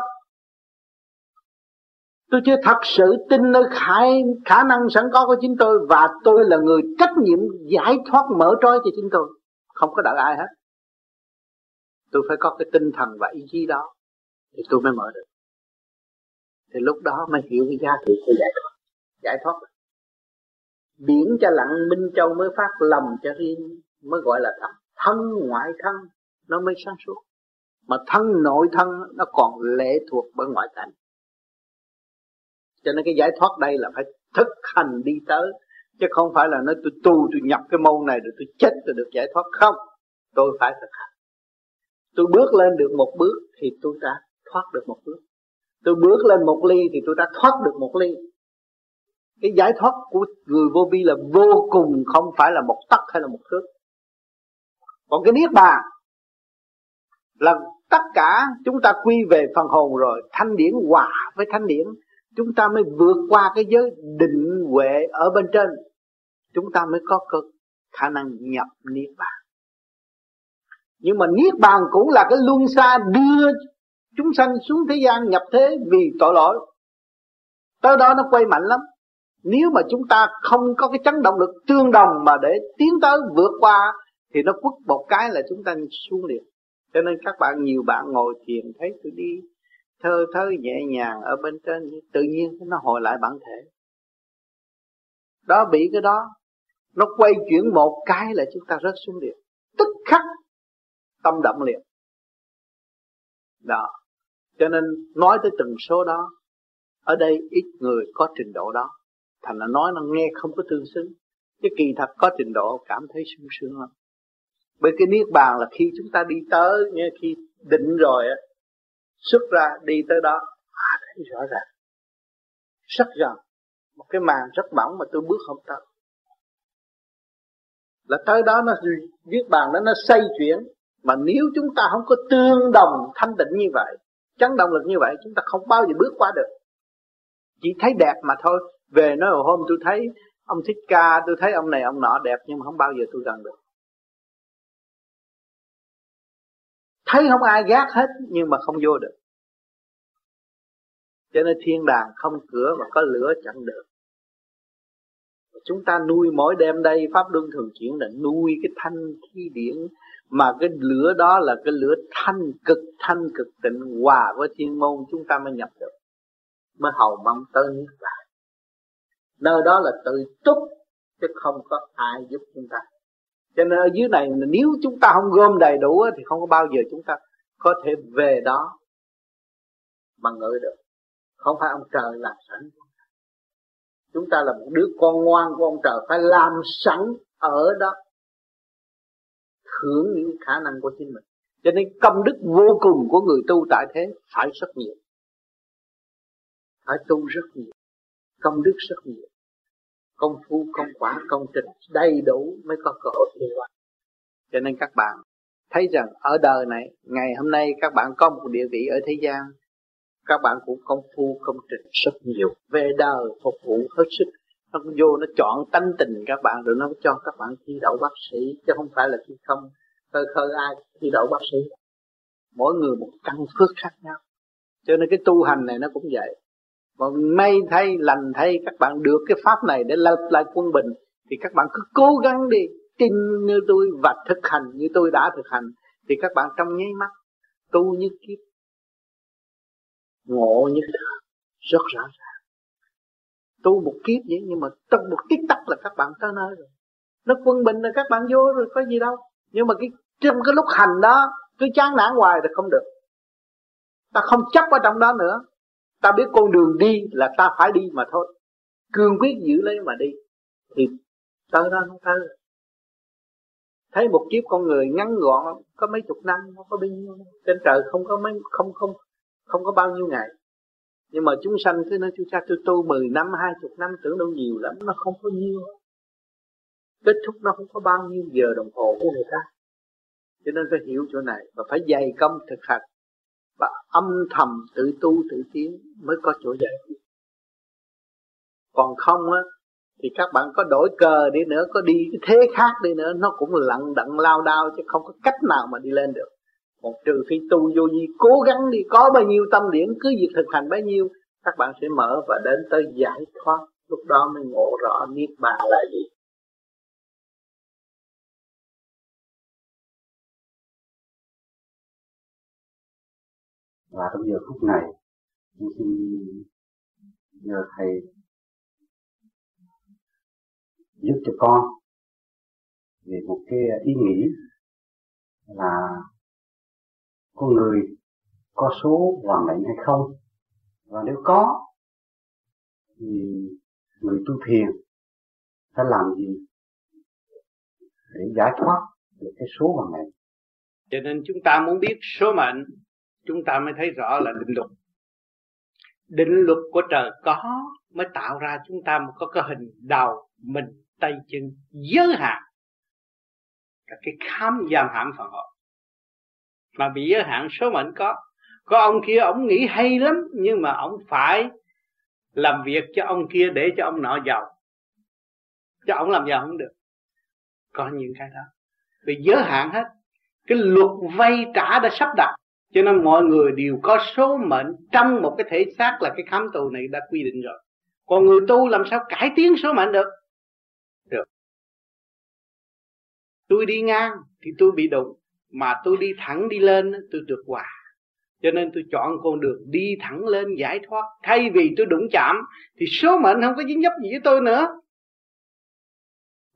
Tôi chưa thật sự tin nơi khả năng sẵn có của chính tôi. Và tôi là người trách nhiệm giải thoát mở trói cho chính tôi, không có đợi ai hết. Tôi phải có cái tinh thần và ý chí đó thì tôi mới mở được. Thì lúc đó mới hiểu cái giá trị của giải thoát. Giải thoát biển cho lặng, minh châu mới phát, lầm cho riêng mới gọi là thật. Thân ngoại thân nó mới sáng suốt. Mà thân nội thân nó còn lệ thuộc bởi ngoại cảnh. Cho nên cái giải thoát đây là phải thực hành đi tới. Chứ không phải là nói tôi tu, tôi nhập cái môn này rồi tôi chết rồi được giải thoát. Không, tôi phải thực hành. Tôi bước lên được một bước thì tôi đã thoát được một bước. Tôi bước lên một ly thì tôi đã thoát được một ly. Cái giải thoát của người vô vi là vô cùng, không phải là một tấc hay là một thước. Còn cái niết bàn là tất cả chúng ta quy về phần hồn rồi, thanh điển hòa với thanh điển, chúng ta mới vượt qua cái giới định huệ ở bên trên, chúng ta mới có khả năng nhập niết bàn. Nhưng mà niết bàn cũng là cái luân xa đưa chúng sanh xuống thế gian nhập thế vì tội lỗi. Tới đó nó quay mạnh lắm. Nếu mà chúng ta không có cái chấn động lực tương đồng mà để tiến tới vượt qua thì nó quất một cái là chúng ta xuống liền. Cho nên các bạn, nhiều bạn ngồi thiền thấy tôi đi thơ thơ nhẹ nhàng ở bên trên, tự nhiên nó hồi lại bản thể. đó bị cái đó, nó quay chuyển một cái là chúng ta rớt xuống địa, tức khắc tâm động liền. Đó, cho nên nói tới từng số đó, ở đây ít người có trình độ đó, thành là nói nó nghe không có tương xứng. Chứ kỳ thật có trình độ cảm thấy sung sướng lắm. Bởi cái niết bàn là khi chúng ta đi tới, nghe khi định rồi á, xuất ra đi tới đó, thấy rõ ràng, rất gần. Một cái màn rất mỏng mà tôi bước không tới. Là tới đó nó niết bàn đó nó xoay chuyển. Mà nếu chúng ta không có tương đồng thanh tịnh như vậy, chấn động lực như vậy, chúng ta không bao giờ bước qua được. Chỉ thấy đẹp mà thôi. Về nói hồi hôm tôi thấy ông Thích Ca, tôi thấy ông này ông nọ đẹp, nhưng mà không bao giờ tôi gần được. Thấy không ai gác hết, nhưng mà không vô được. Cho nên thiên đàng không cửa mà có lửa chặn được. Chúng ta nuôi mỗi đêm đây, Pháp Luân Thường Chuyển là nuôi cái thanh khí điển. Mà cái lửa đó là cái lửa thanh cực tịnh, hòa với thiên môn, chúng ta mới nhập được, mới hầu mong tới niết bàn. Nơi đó là tự túc, chứ không có ai giúp chúng ta. Cho nên ở dưới này, nếu chúng ta không gom đầy đủ thì không có bao giờ chúng ta có thể về đó mà ngự được. Không phải ông trời làm sẵn. Chúng ta là một đứa con ngoan của ông trời, phải làm sẵn ở đó, hưởng những khả năng của chính mình. Cho nên công đức vô cùng của người tu tại thế phải rất nhiều, phải tu rất nhiều, công đức rất nhiều, công phu, công quả, công trình đầy đủ mới có cơ hội đi qua. Cho nên các bạn thấy rằng ở đời này, ngày hôm nay các bạn có một địa vị ở thế gian, các bạn cũng công phu, công trình rất nhiều, về đời phục vụ hết sức. Nó vô nó chọn tánh tình các bạn, rồi nó cho các bạn thi đậu bác sĩ, chứ không phải là khi không khơi ai thi đậu bác sĩ. Mỗi người một căn phước khác nhau. Cho nên cái tu hành này nó cũng vậy. Mà may thay, lành thay các bạn được cái pháp này để lập lại quân bình, thì các bạn cứ cố gắng đi, tin như tôi và thực hành như tôi đã thực hành, thì các bạn trong nháy mắt tu như kiếp, ngộ như thường, rất rõ ràng. Tu một kiếp vậy, nhưng mà trong một tích tắc là các bạn tới nơi rồi. Nó quân bình là các bạn vô rồi, có gì đâu. Nhưng mà trong cái lúc hành đó cứ chán nản hoài thì không được. Ta không chấp ở trong đó nữa. Ta biết con đường đi là ta phải đi mà thôi, cương quyết giữ lấy mà đi, thì tới đó nó tới. Thấy một kiếp con người ngắn gọn có mấy chục năm, nó có bao nhiêu. Trên trời không có bao nhiêu ngày. Nhưng mà chúng sanh cứ nói tôi tu 10 năm, 20 năm tưởng đâu nhiều lắm, nó không có nhiều. Kết thúc nó không có bao nhiêu giờ đồng hồ của người ta. Cho nên phải hiểu chỗ này và phải dày công thực hành và âm thầm tự tu tự tiến mới có chỗ giải quyết. Còn không á thì các bạn có đổi cờ đi nữa, có đi cái thế khác đi nữa, nó cũng lận đận lao đao, chứ không có cách nào mà đi lên được. Còn trừ khi tu vô vi, cố gắng đi, có bao nhiêu tâm điển cứ việc thực hành bấy nhiêu, các bạn sẽ mở và đến tới giải thoát. Lúc đó mới ngộ rõ niết bàn là gì. Và trong giờ phút này, tôi xin nhờ thầy giúp cho con về một cái ý nghĩ là con người có số hoàn mệnh hay không, và nếu có thì người tu thiền phải làm gì để giải thoát được cái số hoàn mệnh. Cho nên chúng ta muốn biết số mệnh, chúng ta mới thấy rõ là định luật. Định luật của trời có mới tạo ra chúng ta có cái hình đầu, mình, tay, chân giới hạn. Cái khám giam hãm phần hồn mà bị giới hạn số mệnh có. Có ông kia ông nghĩ hay lắm, nhưng mà ông phải làm việc cho ông kia để cho ông nọ giàu, cho ông làm giàu không được. Có những cái đó vì giới hạn hết. Cái luật vay trả đã sắp đặt, cho nên mọi người đều có số mệnh trong một cái thể xác, là cái khám tù này đã quy định rồi. Còn người tu làm sao cải tiến số mệnh được? Được. Tôi đi ngang thì tôi bị đụng, mà tôi đi thẳng đi lên tôi được hòa. Cho nên tôi chọn con đường đi thẳng lên giải thoát. Thay vì tôi đụng chạm thì số mệnh không có dính dấp gì với tôi nữa.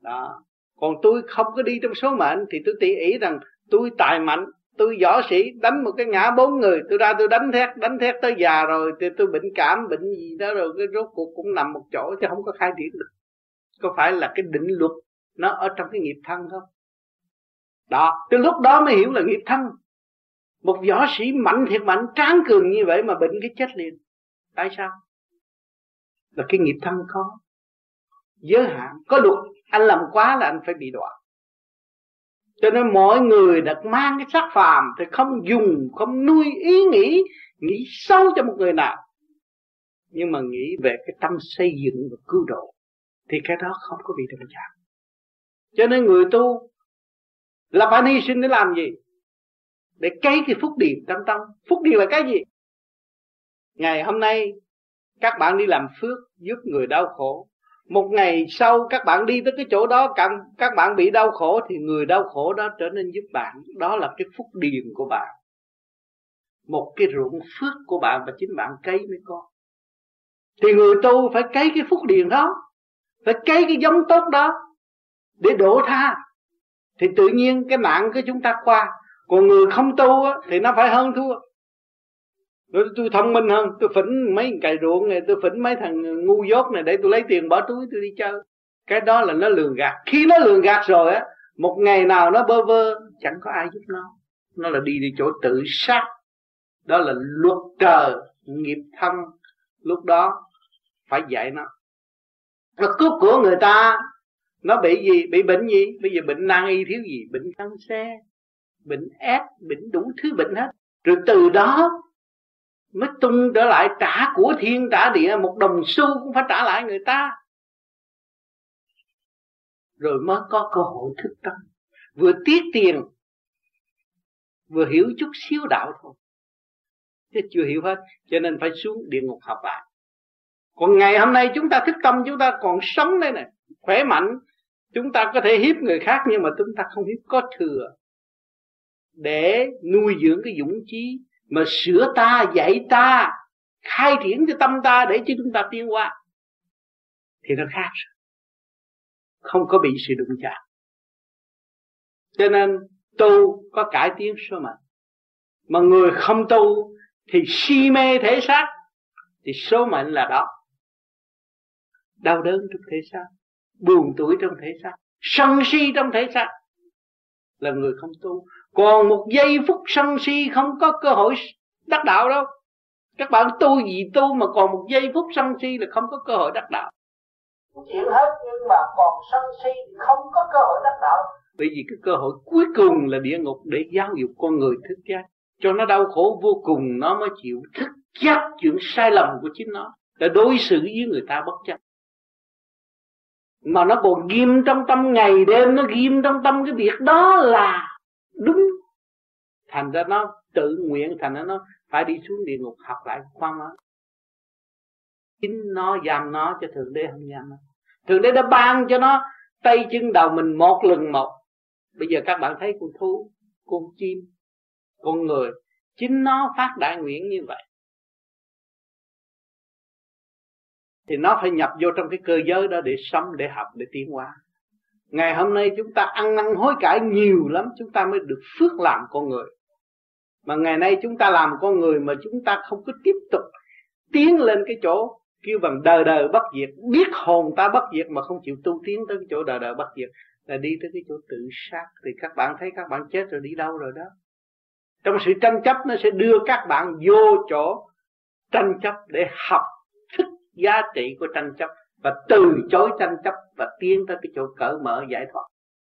Đó. Còn tôi không có đi trong số mệnh thì tôi tỉ ỷ rằng tôi tài mạnh, tôi võ sĩ, đánh một cái ngã 4 người, tôi ra tôi đánh thét tới già rồi, tôi bệnh cảm, bệnh gì đó rồi cái rốt cuộc cũng nằm một chỗ chứ không có khai triển được. Có phải là cái định luật nó ở trong cái nghiệp thân không? Đó, từ lúc đó mới hiểu là nghiệp thân. Một võ sĩ mạnh thiệt mạnh, tráng cường như vậy mà bệnh cái chết liền. Tại sao? Là cái nghiệp thân có giới hạn, có luật. Anh làm quá là anh phải bị đọa. Cho nên mọi người đã mang cái xác phàm thì không dùng, không nuôi ý nghĩ sâu cho một người nào, nhưng mà nghĩ về cái tâm xây dựng và cứu độ, thì cái đó không có bị động chạm. Cho nên người tu là phải hy sinh để làm gì? Để cấy cái phúc điền trong tâm. Phúc điền là cái gì? Ngày hôm nay các bạn đi làm phước giúp người đau khổ, một ngày sau các bạn đi tới cái chỗ đó, các bạn bị đau khổ thì người đau khổ đó trở nên giúp bạn. Đó là cái phúc điền của bạn, một cái ruộng phước của bạn và chính bạn cấy mới có. Thì người tu phải cấy cái phúc điền đó, phải cấy cái giống tốt đó để đổ tha, thì tự nhiên cái nạn của chúng ta qua. Còn người không tu thì nó phải hơn thua. Tôi thông minh hơn, tôi phỉnh mấy cày ruộng này, tôi phỉnh mấy thằng ngu dốt này để tôi lấy tiền bỏ túi tôi đi chơi. Cái đó là nó lường gạt. Khi nó lường gạt rồi á, một ngày nào nó bơ vơ, chẳng có ai giúp nó. Nó là đi chỗ tự sát. Đó là luật trời, nghiệp thân. Lúc đó phải dạy nó. Nó cướp của người ta, nó bị gì? Bị bệnh gì? Bây giờ bệnh nan y thiếu gì? Bệnh cancer, bệnh ép, bệnh đủ thứ bệnh hết. Rồi từ đó mới tung trở lại, trả của thiên trả địa, một đồng xu cũng phải trả lại người ta. Rồi mới có cơ hội thức tâm. Vừa tiếc tiền, vừa hiểu chút xíu đạo thôi, chứ chưa hiểu hết. Cho nên phải xuống địa ngục học lại. Còn ngày hôm nay chúng ta thức tâm, chúng ta còn sống đây này, khỏe mạnh. Chúng ta có thể hiếp người khác, nhưng mà chúng ta không hiếp, có thừa để nuôi dưỡng cái dũng chí, mà sửa ta, dạy ta, khai triển cho tâm ta để cho chúng ta tiến hóa, thì nó khác rồi. Không có bị sự đụng chạm. Cho nên tu có cải tiến số mệnh. Mà người không tu thì si mê thể xác, thì số mệnh là đó. Đau đớn trong thể xác, buồn tủi trong thể xác, sân si trong thể xác, là người không tu. Còn một giây phút sân si không có cơ hội đắc đạo đâu. Các bạn tu gì tu mà còn một giây phút sân si là không có cơ hội đắc đạo. Chịu hết nhưng mà còn sân si thì không có cơ hội đắc đạo. Bởi vì cái cơ hội cuối cùng là địa ngục để giáo dục con người thức giác, cho nó đau khổ vô cùng nó mới chịu thức giác chuyện sai lầm của chính nó, là đối xử với người ta bất chấp. Mà nó còn ghim trong tâm, ngày đêm nó ghim trong tâm cái việc đó là đúng. Thành ra nó tự nguyện, thành ra nó phải đi xuống địa ngục học lại khoan đó. Chính nó giam nó, cho Thượng Đế không giam nó. Thượng Đế đã ban cho nó tay chân đầu mình một lần một. Bây giờ các bạn thấy con thú, con chim, con người, chính nó phát đại nguyện như vậy, thì nó phải nhập vô trong cái cơ giới đó để sống, để học, để tiến hóa. Ngày hôm nay chúng ta ăn năn hối cải nhiều lắm, chúng ta mới được phước làm con người. Mà ngày nay chúng ta làm con người mà chúng ta không có tiếp tục tiến lên cái chỗ kêu bằng đời đời bất diệt, biết hồn ta bất diệt mà không chịu tu tiến tới cái chỗ đời đời bất diệt, là đi tới cái chỗ tự sát. Thì các bạn thấy các bạn chết rồi đi đâu rồi đó. Trong sự tranh chấp nó sẽ đưa các bạn vô chỗ tranh chấp để học thức giá trị của tranh chấp, và từ chối tranh chấp và tiến tới cái chỗ cởi mở giải thoát.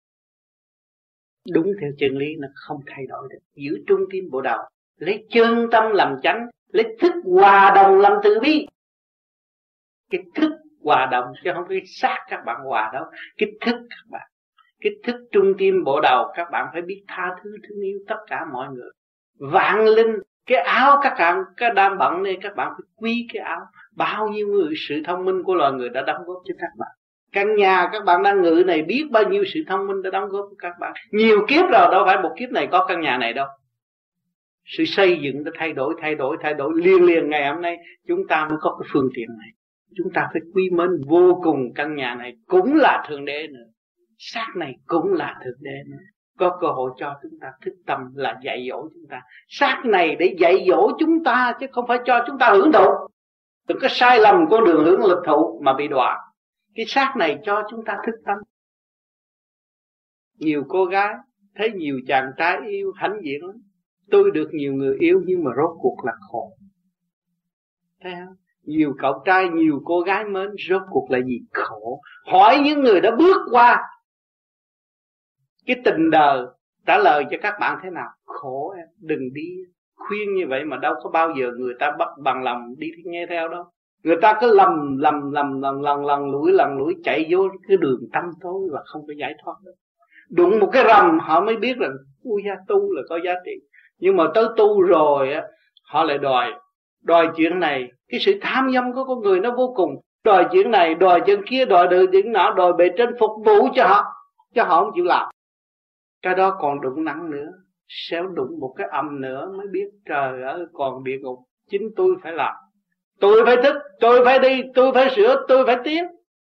Đúng theo chân lý nó không thay đổi được. Giữ trung tim bộ đầu, lấy chân tâm làm chánh, lấy thức hòa đồng làm từ bi. Cái thức hòa đồng chứ không cái xác các bạn hòa đâu. Cái thức các bạn, cái thức trung tim bộ đầu, các bạn phải biết tha thứ thương yêu tất cả mọi người. Vạn linh, cái áo các bạn cái đang bận này, các bạn phải quý cái áo. Bao nhiêu người sự thông minh của loài người đã đóng góp cho các bạn. Căn nhà các bạn đang ngự này biết bao nhiêu sự thông minh đã đóng góp của các bạn. Nhiều kiếp rồi, đâu phải một kiếp này có căn nhà này đâu. Sự xây dựng đã thay đổi liền ngày hôm nay chúng ta mới có cái phương tiện này. Chúng ta phải quý mến vô cùng căn nhà này, cũng là Thượng Đế nữa. Xác này cũng là Thượng Đế nữa. Có cơ hội cho chúng ta thức tâm là dạy dỗ chúng ta. Xác này để dạy dỗ chúng ta chứ không phải cho chúng ta hưởng thụ. Đừng có sai lầm con đường hưởng lực thụ mà bị đọa. Cái xác này cho chúng ta thức tâm. Nhiều cô gái thấy nhiều chàng trai yêu hãnh diện lắm. Tôi được nhiều người yêu nhưng mà rốt cuộc là khổ. Thấy không? Nhiều cậu trai, nhiều cô gái mến, rốt cuộc là gì? Khổ. Hỏi những người đã bước qua cái tình đời, trả lời cho các bạn thế nào? Khổ em, đừng đi. Khuyên như vậy mà đâu có bao giờ người ta bắt bằng lòng đi nghe theo đâu. Người ta cứ lần lũi chạy vô cái đường tăm tối và không có giải thoát được. Đụng một cái rầm họ mới biết rằng ui da, tu là có giá trị. Nhưng mà tới tu rồi á, họ lại đòi chuyện này. Cái sự tham dâm của con người nó vô cùng. Đòi chuyện này, đòi chuyện kia, đòi chuyện nọ, đòi bề trên phục vụ cho họ. Cho họ không chịu làm. Cái đó còn đụng nặng nữa. Sẽ đụng một cái âm nữa mới biết trời ơi còn địa ngục. Chính tôi phải làm. Tôi phải thức, tôi phải đi, tôi phải sửa, tôi phải tiến.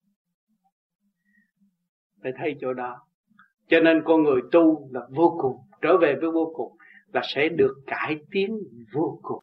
Phải thấy chỗ đó. Cho nên con người tu là vô cùng. Trở về với vô cùng là sẽ được cải tiến vô cùng.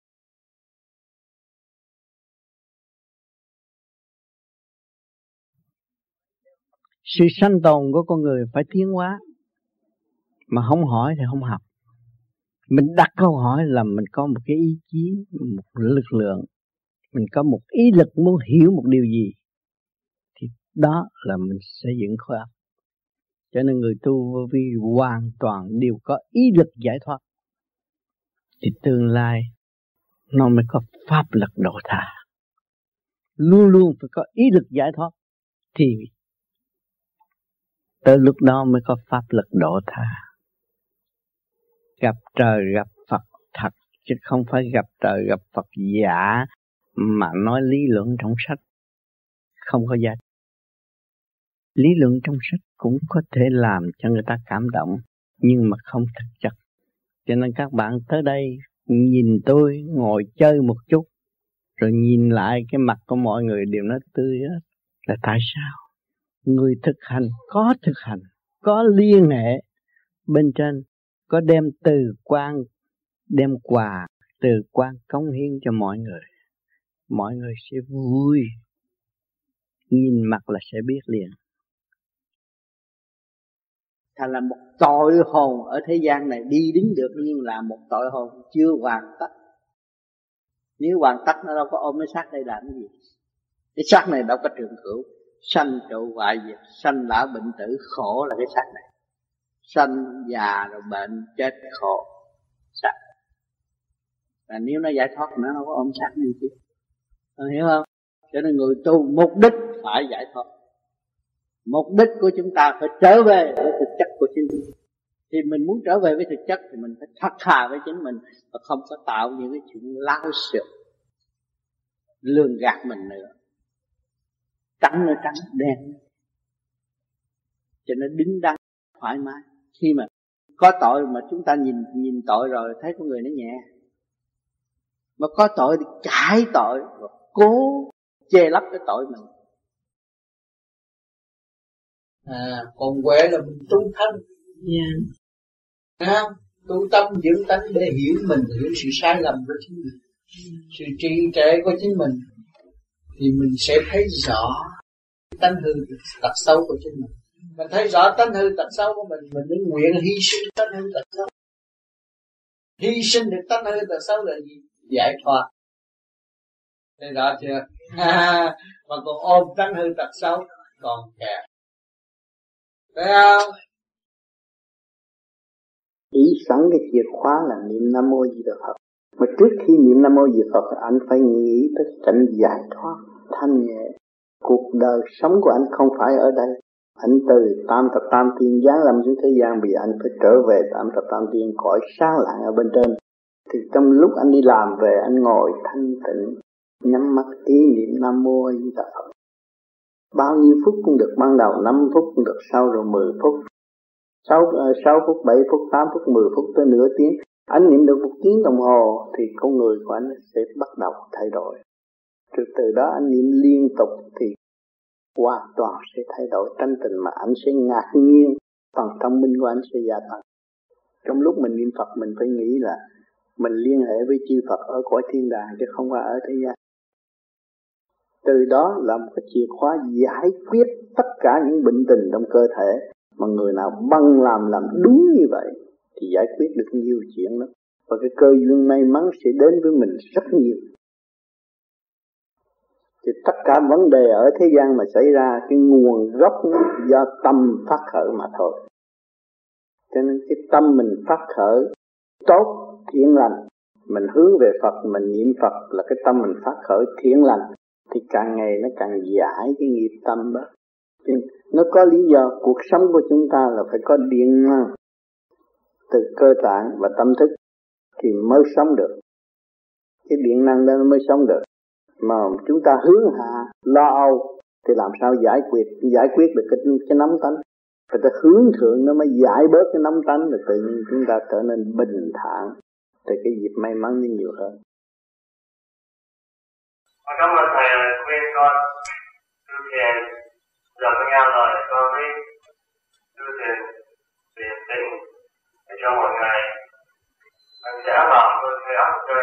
Sự sanh tồn của con người phải tiến hóa. Mà không hỏi thì không học. Mình đặt câu hỏi là mình có một cái ý chí, một lực lượng. Mình có một ý lực muốn hiểu một điều gì. Thì đó là mình xây dựng khối óc. Cho nên người tu vô vi hoàn toàn đều có ý lực giải thoát. Thì tương lai nó mới có pháp lực độ tha. Luôn luôn phải có ý lực giải thoát. Thì tới lúc đó mới có pháp lực độ tha. Gặp trời gặp Phật thật, chứ không phải gặp trời gặp Phật giả mà nói lý luận trong sách. Không có giá trị. Lý luận trong sách cũng có thể làm cho người ta cảm động, nhưng mà không thực chất. Cho nên các bạn tới đây nhìn tôi ngồi chơi một chút, rồi nhìn lại cái mặt của mọi người đều nói tươi hết. Là tại sao? Người thực hành, có liên hệ bên trên, có đem từ quan, đem quà, từ quan cống hiến cho mọi người. Mọi người sẽ vui, nhìn mặt là sẽ biết liền. Thật là một tội hồn ở thế gian này đi đến được, nhưng là một tội hồn chưa hoàn tất. Nếu hoàn tất nó đâu có ôm cái xác đây làm cái gì. Cái xác này đâu có trường cửu. Sanh trụ hoại diệt, sanh lão bệnh tử, khổ là cái xác này. Sanh già rồi bệnh chết khổ xác. Và nếu nó giải thoát nó đâu có ôm xác như thế. Con hiểu không? Cho nên người tu mục đích phải giải thoát. Mục đích của chúng ta phải trở về với thực chất của chính mình. Thì mình muốn trở về với thực chất thì mình phải thật thà với chính mình, và không có tạo những cái chuyện lao xược lường gạt mình nữa. Trắng nó trắng, đen cho nó đứng đắn thoải mái. Khi mà có tội mà chúng ta nhìn tội rồi thấy con người nó nhẹ, mà có tội thì cãi tội và cố che lấp cái tội mình. Còn quệ là mình tu thân, tu tâm dưỡng tánh để hiểu mình, hiểu sự sai lầm của chính mình, sự trì trệ của chính mình, thì mình sẽ thấy rõ tánh hư tật xấu của chính mình. Mình thấy rõ tánh hư tật xấu của mình mới nguyện hy sinh tánh hư tật xấu. Hy sinh được tánh hư tật xấu là gì? Giải thoát. Thấy rõ chưa? Mà còn ôm tánh hư tật xấu còn kẹt. Thấy không? Ý sẵn cái chìa khóa là niệm Nam Mô Di Đà Phật. Mà trước khi niệm Nam Mô Di Đà Phật, anh phải nghĩ tới cảnh giải thoát, thanh nhẹ. Cuộc đời sống của anh không phải ở đây. Anh từ tam thập tam thiên giáng lâm xuống thế gian, vì anh phải trở về tam thập tam thiên cõi sáng lạng ở bên trên. Thì trong lúc anh đi làm về, anh ngồi thanh tịnh, nhắm mắt ý niệm Nam Mô Di Đà Phật. Bao nhiêu phút cũng được, ban đầu 5 phút cũng được, sau rồi 10 phút, 6 phút, 7 phút, 8 phút, 10 phút tới nửa tiếng. Anh niệm được 1 tiếng đồng hồ thì con người của anh sẽ bắt đầu thay đổi. Từ đó anh niệm liên tục thì hoàn toàn sẽ thay đổi tánh tình, mà anh sẽ ngạc nhiên phần thông minh của anh sẽ gia tăng. Trong lúc mình niệm Phật mình phải nghĩ là mình liên hệ với chư Phật ở cõi thiên đàng chứ không phải ở thế gian. Từ đó là một cái chìa khóa giải quyết tất cả những bệnh tình trong cơ thể, mà người nào bằng làm đúng như vậy thì giải quyết được nhiều chuyện lắm, và cái cơ duyên may mắn sẽ đến với mình rất nhiều. Thì tất cả vấn đề ở thế gian mà xảy ra, cái nguồn gốc do tâm phát khởi mà thôi. Cho nên cái tâm mình phát khởi tốt, thiện lành, mình hướng về Phật, mình niệm Phật là cái tâm mình phát khởi thiện lành, thì càng ngày nó càng giải cái nghiệp tâm đó. Nó có lý do cuộc sống của chúng ta là phải có điện năng từ cơ tạng và tâm thức thì mới sống được. Cái điện năng đó mới sống được. Mà chúng ta hướng hạ lo âu thì làm sao giải quyết được cái nóng tánh. Phải ta hướng thượng nó mới giải bớt cái nóng tánh, rồi tự nhiên chúng ta trở nên bình thản, thì cái dịp may mắn nó nhiều hơn. Cảm ơn thầy khuyên con tu thiền. Giờ con nghe lời con mới tu thiền thiền tĩnh để cho mọi ngày mình sẽ làm tôi thấy áp cơ.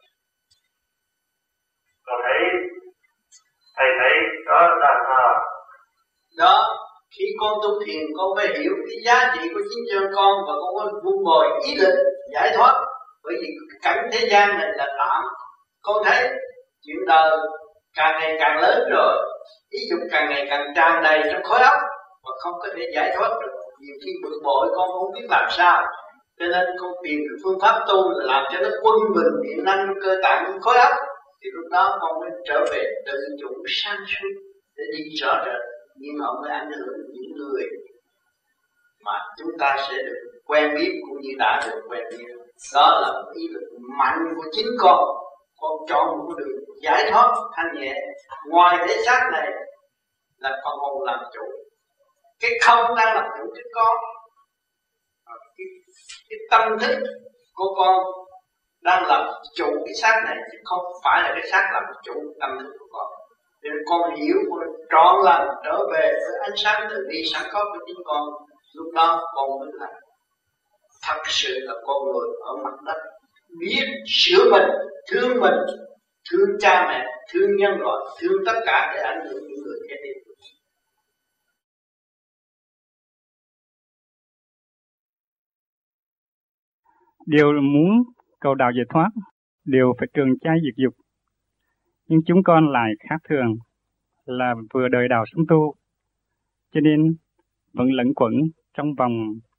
Con thấy thầy thấy đó là đó. Khi con tu thiền con phải hiểu cái giá trị của chính chân con, và con có vun bồi ý định giải thoát. Bởi vì cảnh thế gian này là tạm. Con thấy chuyện đời càng ngày càng lớn rồi, ý dục càng ngày càng tràn đầy trong khối óc và không có thể giải thoát được. Nhiều khi bực bội con không biết làm sao, cho nên con tìm cái phương pháp tu là làm cho nó quân bình điện năng cơ tạng khối óc, thì lúc đó con mới trở về tự chủ sáng suốt để đi rõ rệt. Nhưng họ mới ảnh hưởng những người mà chúng ta sẽ được quen biết cũng như đã được quen biết. Đó là một ý lực mạnh của chính con chọn một đường giải thoát thanh nhẹ. Ngoài thể xác này là phần hồn làm chủ, cái không đang làm chủ chính con. Cái tâm thức của con đang làm chủ cái xác này, chứ không phải là cái xác làm chủ tâm thức của con. Nên con hiểu, con trọn lần trở về với ánh sáng từ bi sẵn có của chính con. Lúc đó con mới là thật sự là con người ở mặt đất, biết sửa mình, thương cha mẹ, thương nhân loại, thương tất cả để ảnh hưởng những người kế tiếp. Điều muốn cầu đạo giải thoát đều phải trường chay diệt dục, nhưng chúng con lại khác thường, là vừa đời đạo sống tu, cho nên vẫn lẫn quẩn trong vòng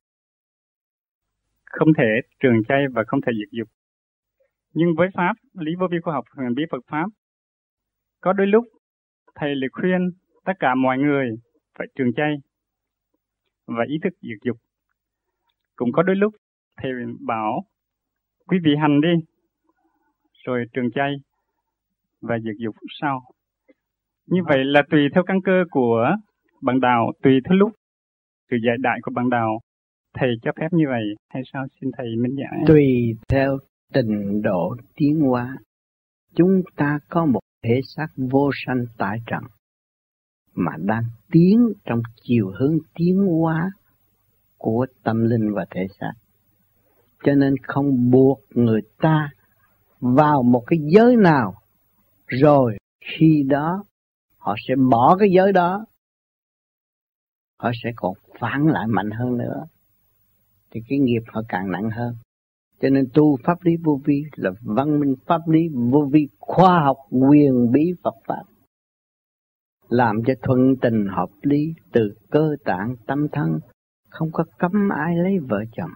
không thể trường chay và không thể diệt dục. Nhưng với pháp lý vô vi khoa học huyền bí Phật pháp, có đôi lúc thầy lại khuyên tất cả mọi người phải trường chay và ý thức diệt dục. Cũng có đôi lúc thầy bảo quý vị hành đi, rồi trường chay và diệt dục sau. Như vậy là tùy theo căn cơ của bạn đạo, tùy theo lúc sự dạy đại của bạn đạo, thầy cho phép như vậy hay sao? Xin thầy minh giải. Tùy theo trình độ tiến hóa, chúng ta có một thể xác vô sanh tại trần mà đang tiến trong chiều hướng tiến hóa của tâm linh và thể xác. Cho nên không buộc người ta vào một cái giới nào, rồi khi đó họ sẽ bỏ cái giới đó, họ sẽ còn phản lại mạnh hơn nữa, thì cái nghiệp họ càng nặng hơn. Cho nên tu pháp lý vô vi là văn minh pháp lý vô vi khoa học quyền bí Phật pháp, làm cho thuận tình hợp lý từ cơ tạng tâm thân, không có cấm ai lấy vợ chồng.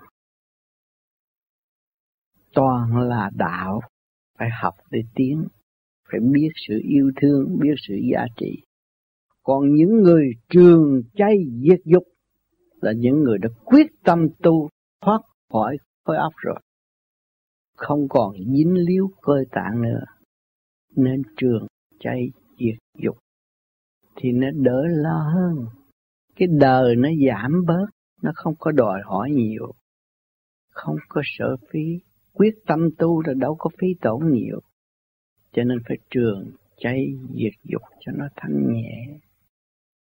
Toàn là đạo, phải học để tiến, phải biết sự yêu thương, biết sự giá trị. Còn những người trường chay diệt dục là những người đã quyết tâm tu thoát khỏi khối óc rồi, không còn dính líu cơ tạng nữa, nên trường chay diệt dục thì nó đỡ lo hơn. Cái đời nó giảm bớt, nó không có đòi hỏi nhiều, không có sợ phí. Quyết tâm tu là đâu có phí tổn nhiều, cho nên phải trường chay diệt dục cho nó thanh nhẹ.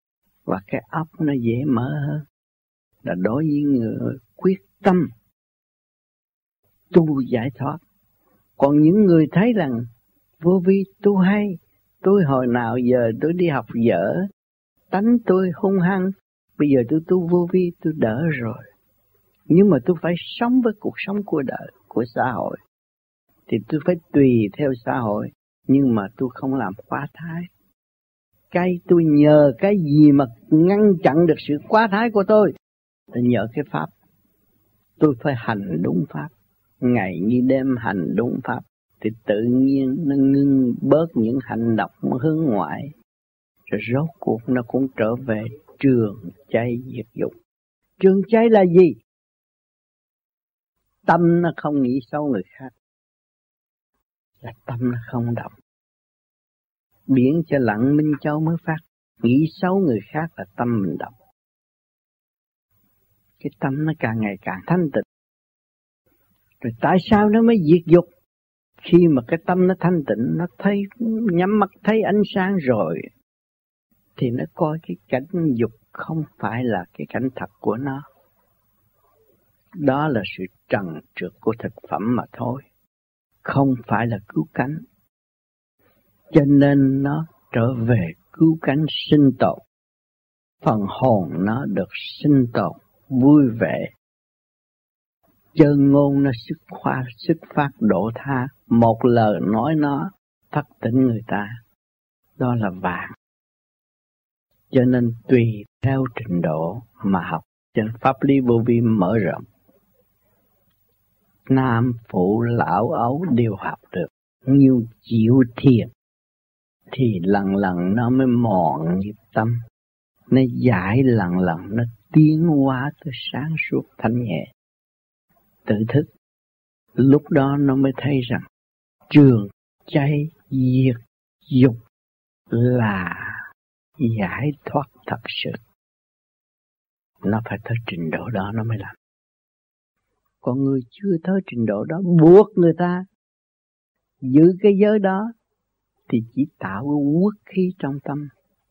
và cái óc nó dễ mở hơn. Là đối với người quyết tâm tu giải thoát. Còn những người thấy rằng vô vi tu hay, tôi hồi nào giờ tôi đi học dở, tánh tôi hung hăng, bây giờ tôi tu vô vi tôi đỡ rồi. Nhưng mà tôi phải sống với cuộc sống của đời, của xã hội. Thì tôi phải tùy theo xã hội, nhưng mà tôi không làm quá thái. Cái tôi nhờ cái gì mà ngăn chặn được sự quá thái của tôi? Tôi nhờ cái pháp. Tôi phải hành đúng pháp. Ngày như đêm hành đúng pháp. Thì tự nhiên nó ngưng bớt những hành động hướng ngoại. Rồi rốt cuộc nó cũng trở về trường chay diệt dục. Trường chay là gì? Tâm nó không nghĩ xấu người khác. Là tâm nó không động. Biển cho lặng Minh Châu mới phát. Nghĩ xấu người khác là tâm mình động. Cái tâm nó càng ngày càng thanh tịnh. Rồi tại sao nó mới diệt dục? Khi mà cái tâm nó thanh tịnh, nó thấy, nhắm mắt thấy ánh sáng rồi, thì nó coi cái cảnh dục không phải là cái cảnh thật của nó. Đó là sự trần trượt của thực phẩm mà thôi. Không phải là cứu cánh. Cho nên nó trở về cứu cánh sinh tồn. Phần hồn nó được sinh tồn, vui vẻ. Chân ngôn nó xuất phát độ tha. Một lời nói nó thức tỉnh người ta. Đó là vàng. Cho nên tùy theo trình độ mà học. Trên pháp lý vô vi mở rộng. Nam phụ lão ấu đều học được. Nhưng chịu thiền thì lần lần nó mới mòn nghiệp tâm. Nó giải lần lần, nó tiến hóa tới sáng suốt thanh nhẹ. Tự thức. Lúc đó nó mới thấy rằng trường chay diệt dục là giải thoát thật sự. Nó phải tới trình độ đó nó mới làm. Còn người chưa tới trình độ đó buộc người ta giữ cái giới đó thì chỉ tạo cái uất khí trong tâm,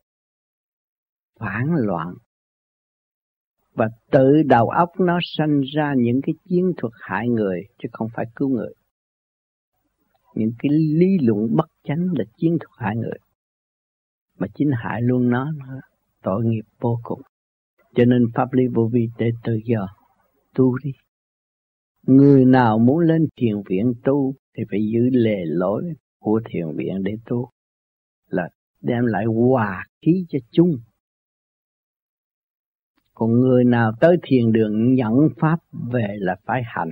phản loạn, và tự đầu óc nó sanh ra những cái chiến thuật hại người chứ không phải cứu người. Những cái lý luận bất chánh là chiến thuật hại người, mà chính hại luôn nó tội nghiệp vô cùng. Cho nên pháp lý vô vi để tự do tu đi. Người nào muốn lên thiền viện tu thì phải giữ lề lối của thiền viện để tu, là đem lại hòa khí cho chung. Còn người nào tới thiền đường nhận pháp về là phải hành,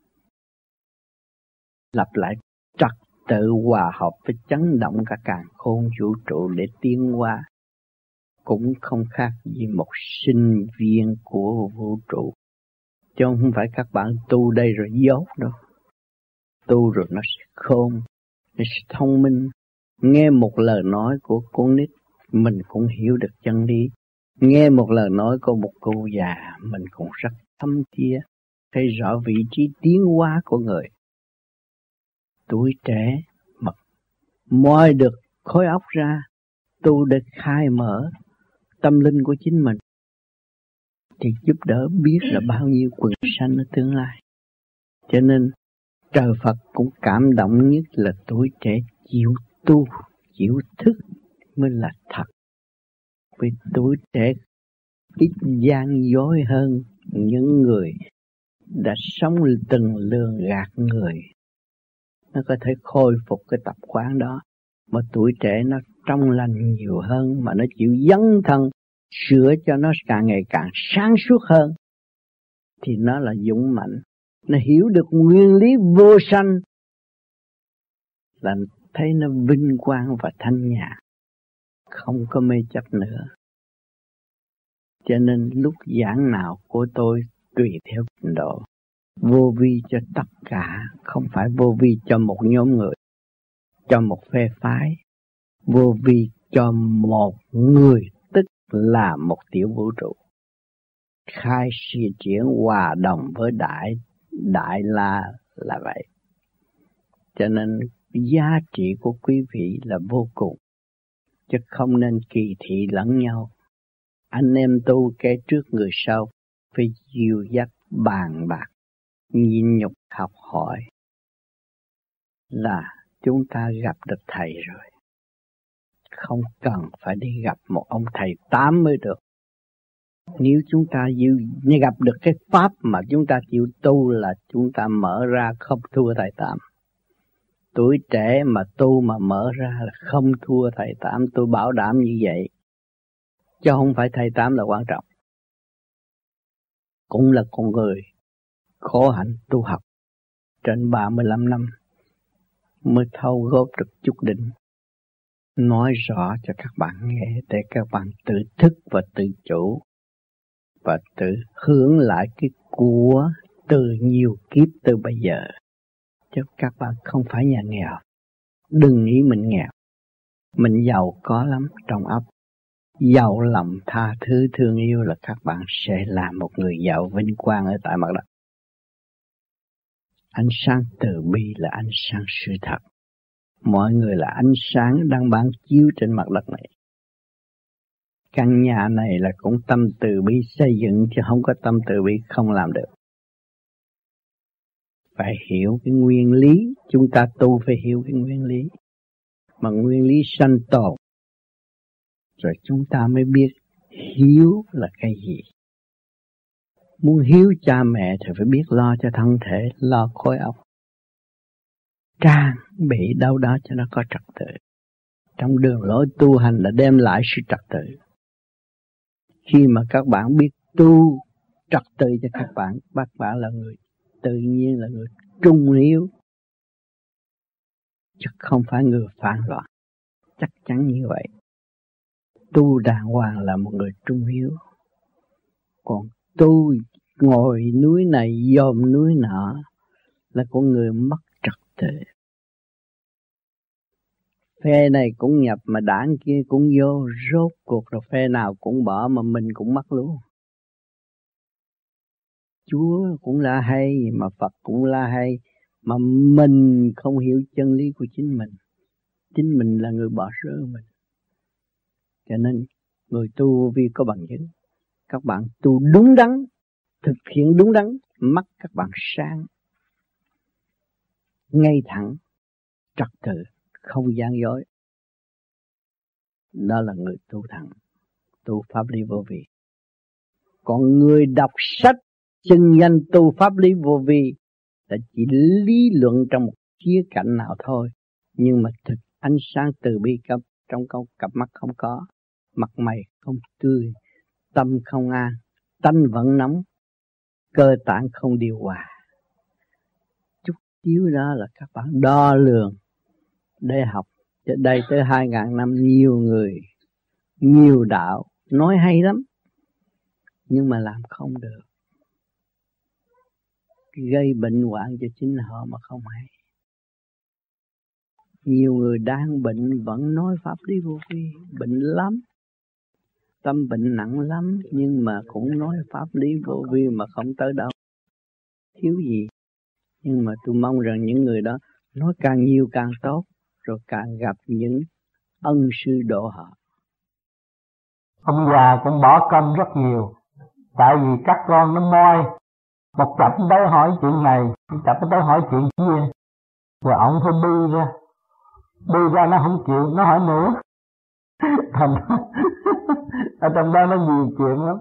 lập lại trật tự hòa hợp với chấn động cả càn khôn vũ trụ để tiến hóa, cũng không khác gì một sinh viên của vũ trụ. Chứ không phải các bạn tu đây rồi dốt đâu. Tu rồi nó sẽ khôn, nó sẽ thông minh. Nghe một lời nói của con nít, mình cũng hiểu được chân lý. Nghe một lời nói của một cô già, mình cũng rất thâm thía, thấy rõ vị trí tiến hóa của người. Tuổi trẻ mà moi được khối óc ra, tu để khai mở tâm linh của chính mình, thì giúp đỡ biết là bao nhiêu quần sanh ở tương lai. Cho nên trời Phật cũng cảm động nhất là tuổi trẻ chịu tu, chịu thức mới là thật. Vì tuổi trẻ ít gian dối hơn những người đã sống từng lường gạt người. Nó có thể khôi phục cái tập quán đó. Mà tuổi trẻ nó trong lành nhiều hơn, mà nó chịu dấn thân sửa cho nó càng ngày càng sáng suốt hơn, thì nó là dũng mạnh. Nó hiểu được nguyên lý vô sanh, là thấy nó vinh quang và thanh nhã, không có mê chấp nữa. Cho nên lúc giảng nào của tôi tùy theo trình độ. Vô vi cho tất cả, không phải vô vi cho một nhóm người, cho một phe phái. Vô vi cho một người, tức là một tiểu vũ trụ. Khai sự triển hòa đồng với Đại La là vậy. Cho nên giá trị của quý vị là vô cùng, chứ không nên kỳ thị lẫn nhau. anh em tu kẻ trước người sau, phải dìu dắt bàn bạc, nhịn nhục học hỏi là chúng ta gặp được thầy rồi. Không cần phải đi gặp một ông thầy tám mới được. Nếu chúng ta gặp được cái pháp mà chúng ta chịu tu là chúng ta mở ra không thua thầy tám. Tuổi trẻ mà tu mà mở ra là không thua thầy tám, tôi bảo đảm như vậy. Chứ không phải thầy tám là quan trọng. Cũng là con người khổ hạnh tu học trên 35 năm mới thâu góp được chút đỉnh. Nói rõ cho các bạn nghe để các bạn tự thức và tự chủ và tự hướng lại cái của từ nhiều kiếp từ bây giờ. Chứ các bạn không phải nhà nghèo. Đừng nghĩ mình nghèo. Mình giàu có lắm trong óc. Giàu lòng tha thứ thương yêu là các bạn sẽ là một người giàu vinh quang ở tại mặt đất. Ánh sáng từ bi là ánh sáng sự thật. Mọi người là ánh sáng đang ban chiếu trên mặt đất này. Căn nhà này là cũng tâm từ bi xây dựng, chứ không có tâm từ bi không làm được. Phải hiểu cái nguyên lý, chúng ta tu phải hiểu cái nguyên lý. Mà nguyên lý sanh tồn, rồi chúng ta mới biết hiếu là cái gì. Muốn hiếu cha mẹ thì phải biết lo cho thân thể, lo khối óc. Trang bị đâu đó cho nó có trật tự. Trong đường lối tu hành là đem lại sự trật tự. Khi mà các bạn biết tu trật tự cho các bạn là người tự nhiên, là người trung hiếu, chứ không phải người phản loạn. Chắc chắn như vậy. Tu đàng hoàng là một người trung hiếu. Còn tu ngồi núi này dòm núi nọ là con người mất trật tự. Phe này cũng nhập mà đảng kia cũng vô, rốt cuộc rồi phe nào cũng bỏ mà mình cũng mất luôn. Chúa cũng là hay, mà Phật cũng là hay, mà mình không hiểu chân lý của chính mình. Chính mình là người bỏ rơi mình. Cho nên người tu vô vi có bằng chứng. Các bạn tu đúng đắn, thực hiện đúng đắn, mắt các bạn sáng, ngay thẳng, trật tự, không gian dối. Đó là người tu thẳng, tu pháp lý vô vi. Còn người đọc sách xưng danh tu pháp lý vô vi là chỉ lý luận trong một khía cạnh nào thôi, nhưng mà thực ánh sáng từ bi cấp trong cặp mắt không có, mặt mày không tươi, tâm không an, tánh vẫn nóng, cơ tạng không điều hòa. Chút xíu đó là các bạn đo lường để học. Đây tới 2000 năm nhiều người, nhiều đạo nói hay lắm, nhưng mà làm không được, gây bệnh hoạn cho chính họ mà không hay. Nhiều người đang bệnh vẫn nói pháp lý vô vi, bệnh lắm, tâm bệnh nặng lắm, nhưng mà cũng nói pháp lý vô vi mà không tới đâu. Thiếu gì? Nhưng mà tôi mong rằng những người đó nói càng nhiều càng tốt, rồi càng gặp những ân sư độ họ. Ông già cũng bỏ công rất nhiều, tại vì các con nó moi. Một chập tới hỏi chuyện này, một chập tới hỏi chuyện kia, rồi ông phải đi ra nó không chịu, nó hỏi nữa. Thành ở trong đó nó nhiều chuyện lắm.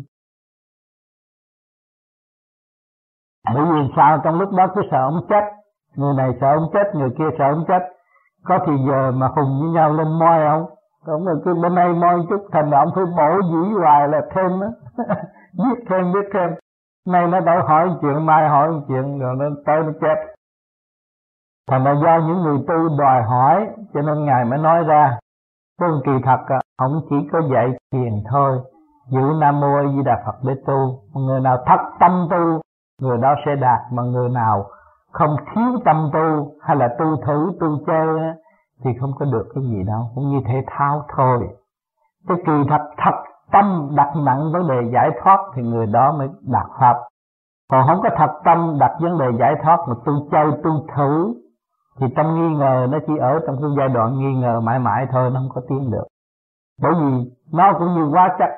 Bởi vì sao trong lúc đó cứ sợ ông chết, người này sợ ông chết, người kia sợ ông chết. Có thì giờ mà hùng với nhau lên moi ông, ông là cứ bên đây moi chút, thành ra ông phải bổ dĩ hoài là thêm đó. Biết thêm. Nay nó đâu hỏi chuyện, mai hỏi chuyện, rồi nó tới nó chết. Thành ra do những người tu đòi hỏi, cho nên Ngài mới nói ra. Còn kỳ thật, ông chỉ có dạy thiền thôi. Giữ Nam Mô A Di Đà Phật để tu. Người nào thật tâm tu, người đó sẽ đạt. Mà người nào không thiếu tâm tu, hay là tu thử, tu chơi, thì không có được cái gì đâu. Cũng như thể thao thôi. Cái kỳ thật tâm đặt nặng vấn đề giải thoát thì người đó mới đạt Pháp. Còn không có thật tâm đặt vấn đề giải thoát mà tu chơi, tu thử, thì trong nghi ngờ nó chỉ ở trong cái giai đoạn nghi ngờ mãi mãi thôi, nó không có tiến được. Bởi vì nó cũng như hóa chất,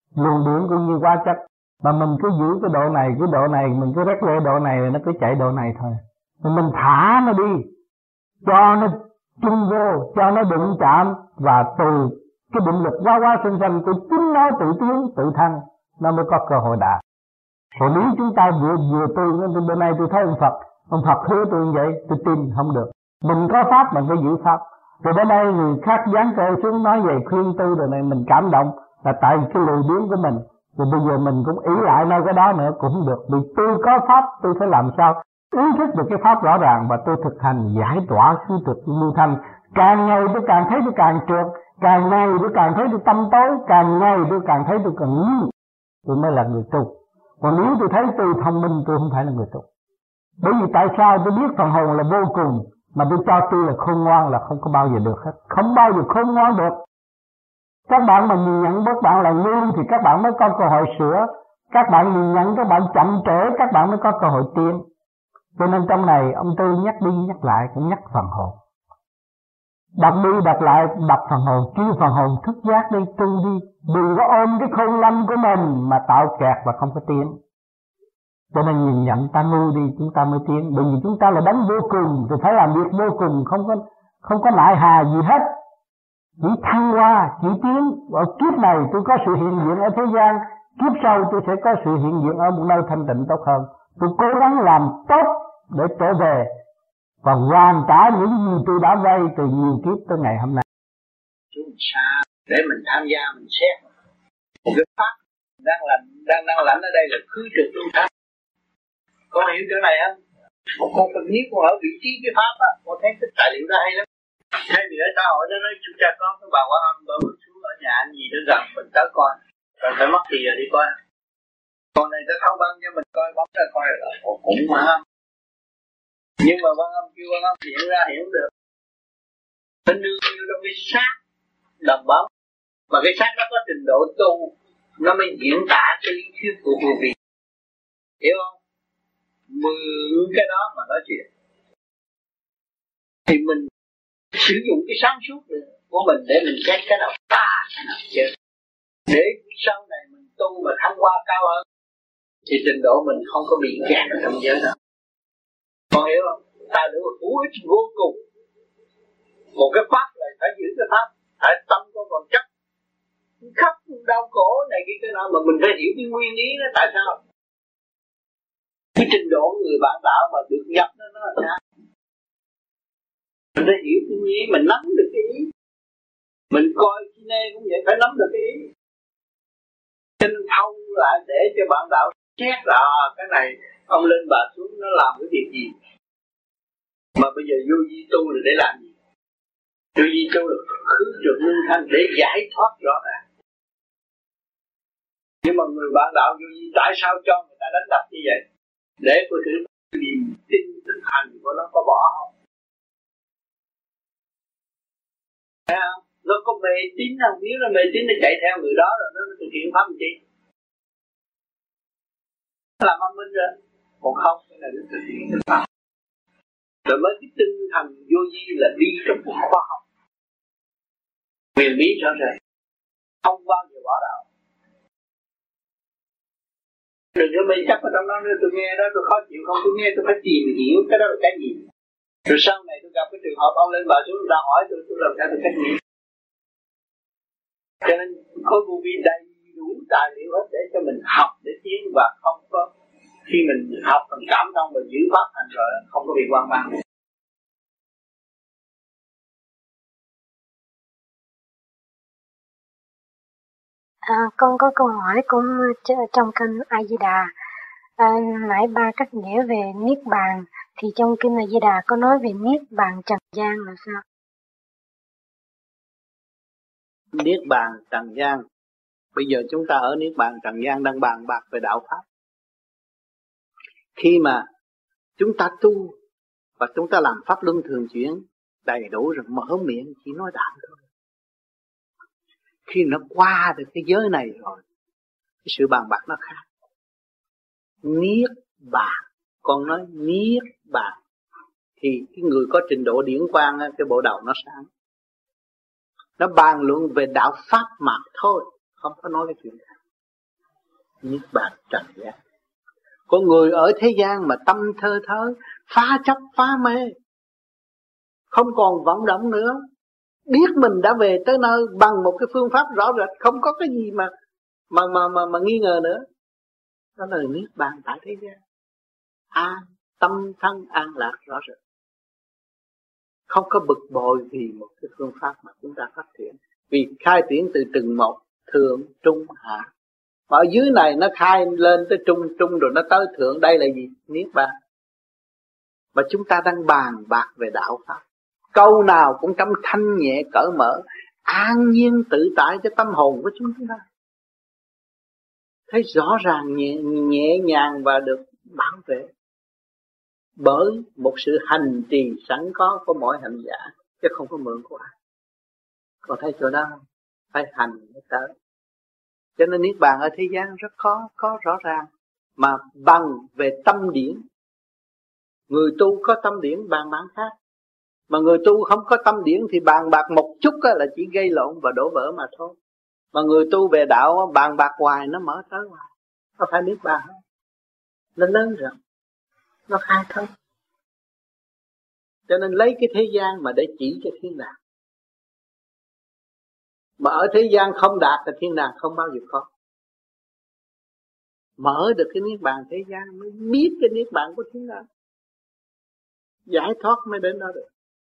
Luồng điển cũng như hóa chất, mà mình cứ giữ cái độ này, mình cứ rét về độ này, nó cứ chạy độ này thôi. Rồi mình thả nó đi, cho nó chung vô, cho nó đụng chạm, và từ cái định lực hóa sinh của chính nó tự tiến, tự thăng, nó mới có cơ hội đạt. Còn nếu chúng ta vừa tu, bên này tôi thấy ông Phật hứa tôi như vậy, tôi tin không được. Mình có pháp mình phải giữ pháp. Rồi bên đây người khác dán cơ xuống nói về khuyên tu rồi này, mình cảm động là tại cái lười biếng của mình. Rồi bây giờ mình cũng ý lại nơi cái đó nữa cũng không được. Vì tôi có pháp, tôi phải làm sao ý thức được cái pháp rõ ràng, và tôi thực hành giải tỏa khí trực lưu thanh. Càng ngày tôi càng thấy tôi càng trượt, càng ngày tôi càng thấy tôi tâm tối, càng ngày tôi càng thấy tôi càng nghiêng. Tôi mới là người tu. Còn nếu tôi thấy tôi thông minh, tôi không phải là người tu. Bởi vì tại sao tôi biết phần hồn là vô cùng, mà tôi cho tôi là khôn ngoan là không có bao giờ được hết. Không bao giờ khôn ngoan được. Các bạn mà nhìn nhận các bạn là ngu thì các bạn mới có cơ hội sửa. Các bạn nhìn nhận các bạn chậm trễ, các bạn mới có cơ hội tiến. Cho nên trong này ông Tư nhắc đi nhắc lại cũng nhắc phần hồn. Đọc đi đọc lại, đọc phần hồn, kêu phần hồn thức giác đi, tu đi. Đừng có ôm cái khôn lâm của mình mà tạo kẹt và không có tiến. Cho nên nhìn nhận ta ngu đi chúng ta mới tiến. Bởi vì chúng ta là đấng vô cùng thì phải làm việc vô cùng, không có nại hà gì hết. Chỉ thăng hoa, chỉ tiến. Ở kiếp này tôi có sự hiện diện ở thế gian, kiếp sau tôi sẽ có sự hiện diện ở một nơi thanh tịnh tốt hơn. Tôi cố gắng làm tốt để trở về và hoàn trả những gì tôi đã vay từ nhiều kiếp tới ngày hôm nay. Chúng xa để mình tham gia, mình xét một cái pháp đang lãnh ở đây là khứ trực lưu thanh. Con hiểu chỗ này không? Con cần nếu con ở vị trí cái pháp á, con thấy cái tài liệu đó hay lắm. Thay vì ở xã hội nó nói chúng ta có cái bà Quan Âm bữa mình xuống ở nhà anh gì đó gần mình tới coi, rồi phải mất gì rồi đi coi. Con này ta thâu băng cho mình coi, bóng ra coi là cũng mà. Nhưng mà Quan Âm kêu Quan Âm hiện ra hiểu được. Nó nương vô trong cái xác đồng bóng, mà cái xác nó có trình độ tu, nó mới diễn tả cái lý thuyết của vô vi. Hiểu không? Mượn cái đó mà nói chuyện. Thì mình sử dụng cái sáng suốt của mình để mình xét cái nào ta, cái nào chơi. Để sau này mình tu mà thăng hoa cao hơn, thì trình độ mình không có bị kẹt ở trong giới đó. Con hiểu không? Ta được hữu ích vô cùng. Một cái pháp này phải giữ cái pháp, tại tâm con còn chấp khắp đau khổ này cái nào mà mình phải hiểu cái nguyên lý đó tại sao. Cái trình độ người bạn đạo mà được nhập nó là sao? Mình phải hiểu cái nguyên lý, mình nắm được cái ý. Mình coi cine cũng vậy, phải nắm được cái ý. Cho nên thông lại để cho bạn đạo xét là cái này ông lên bà xuống nó làm cái việc gì. Mà bây giờ vô vi tu là để làm gì? Vô vi tu là khứ trực lưu thanh để giải thoát rõ ràng. Nhưng mà người bạn đạo vô vi tại sao cho người ta đánh đập như vậy? Để tôi thử niềm tin thực hành của nó có bỏ không? Thấy không? Nó có mê tín không? Nếu nó mê tín nó chạy theo người đó rồi nó thực hiện pháp gì? Nó làm âm minh rồi. Còn không, cái này nó thực hiện được pháp. Rồi mới cái tinh thần vô vi là đi trong cuộc khoa học. Quyền bí rõ ràng. Không bao giờ bỏ đạo. Đừng có mê chấp ở trong đó nữa, tôi nghe đó tôi khó chịu không, tôi nghe tôi phải tìm hiểu cái đó là cái gì. Rồi sau này tôi gặp cái trường hợp ông lên bà xuống ra hỏi tôi làm sao tôi cách nghĩ. Cho nên khối vô vi đầy đủ tài liệu hết để cho mình học để tiến, và không có khi mình học mình cảm thông mình giữ pháp hành rồi không có bị hoang mang. Con có câu hỏi cũng trong kinh A Di Đà. Nãy ba cách nghĩa về niết bàn, thì trong kinh A Di Đà có nói về niết bàn trần gian là sao? Niết bàn trần gian. Bây giờ chúng ta ở niết bàn trần gian đang bàn bạc về đạo pháp. Khi mà chúng ta tu và chúng ta làm pháp luân thường chuyển đầy đủ rồi, mở miệng chỉ nói đạo thôi. Khi nó qua được cái giới này rồi, cái sự bàn bạc nó khác. Niết bàn, con nói niết bàn, thì cái người có trình độ điển quang, cái bộ đầu nó sáng. Nó bàn luận về đạo pháp mà thôi, không có nói cái chuyện khác. niết bàn trần gian. Có người ở thế gian mà tâm thơ thớ, phá chấp phá mê, không còn vận động nữa, biết mình đã về tới nơi bằng một cái phương pháp rõ rệt, không có cái gì mà nghi ngờ nữa. Đó là niết bàn tại thế gian. Tâm thân an lạc rõ rệt, không có bực bội vì một cái phương pháp mà chúng ta phát triển. Vì khai triển từ tầng 1, thượng, trung, hạ, mà ở dưới này nó khai lên tới trung rồi nó tới thượng. Đây là gì? Niết bàn. Mà chúng ta đang bàn bạc về đạo pháp, câu nào cũng trong thanh nhẹ cởi mở, an nhiên tự tại cho tâm hồn của chúng ta. Thấy rõ ràng nhẹ nhàng và được bảo vệ bởi một sự hành trì sẵn có của mỗi hành giả, chứ không có mượn của ai. Còn thấy chỗ đó không? Phải hành mới tới. Cho nên niết bàn ở thế gian rất khó, có rõ ràng. Mà bằng về tâm điển, người tu có tâm điển bàn bạc khác. Mà người tu không có tâm điển thì bàn bạc một chút là chỉ gây lộn và đổ vỡ mà thôi. Mà người tu về đạo bàn bạc hoài nó mở tới hoài. Có phải niết bàn không? Nó lớn rộng, nó khai thông. Cho nên lấy cái thế gian mà để chỉ cho thiên đàng. Mà ở thế gian không đạt thì thiên đàng không bao giờ có. Mở được cái niết bàn thế gian mới biết cái niết bàn của thiên đàng. Giải thoát mới đến đó được.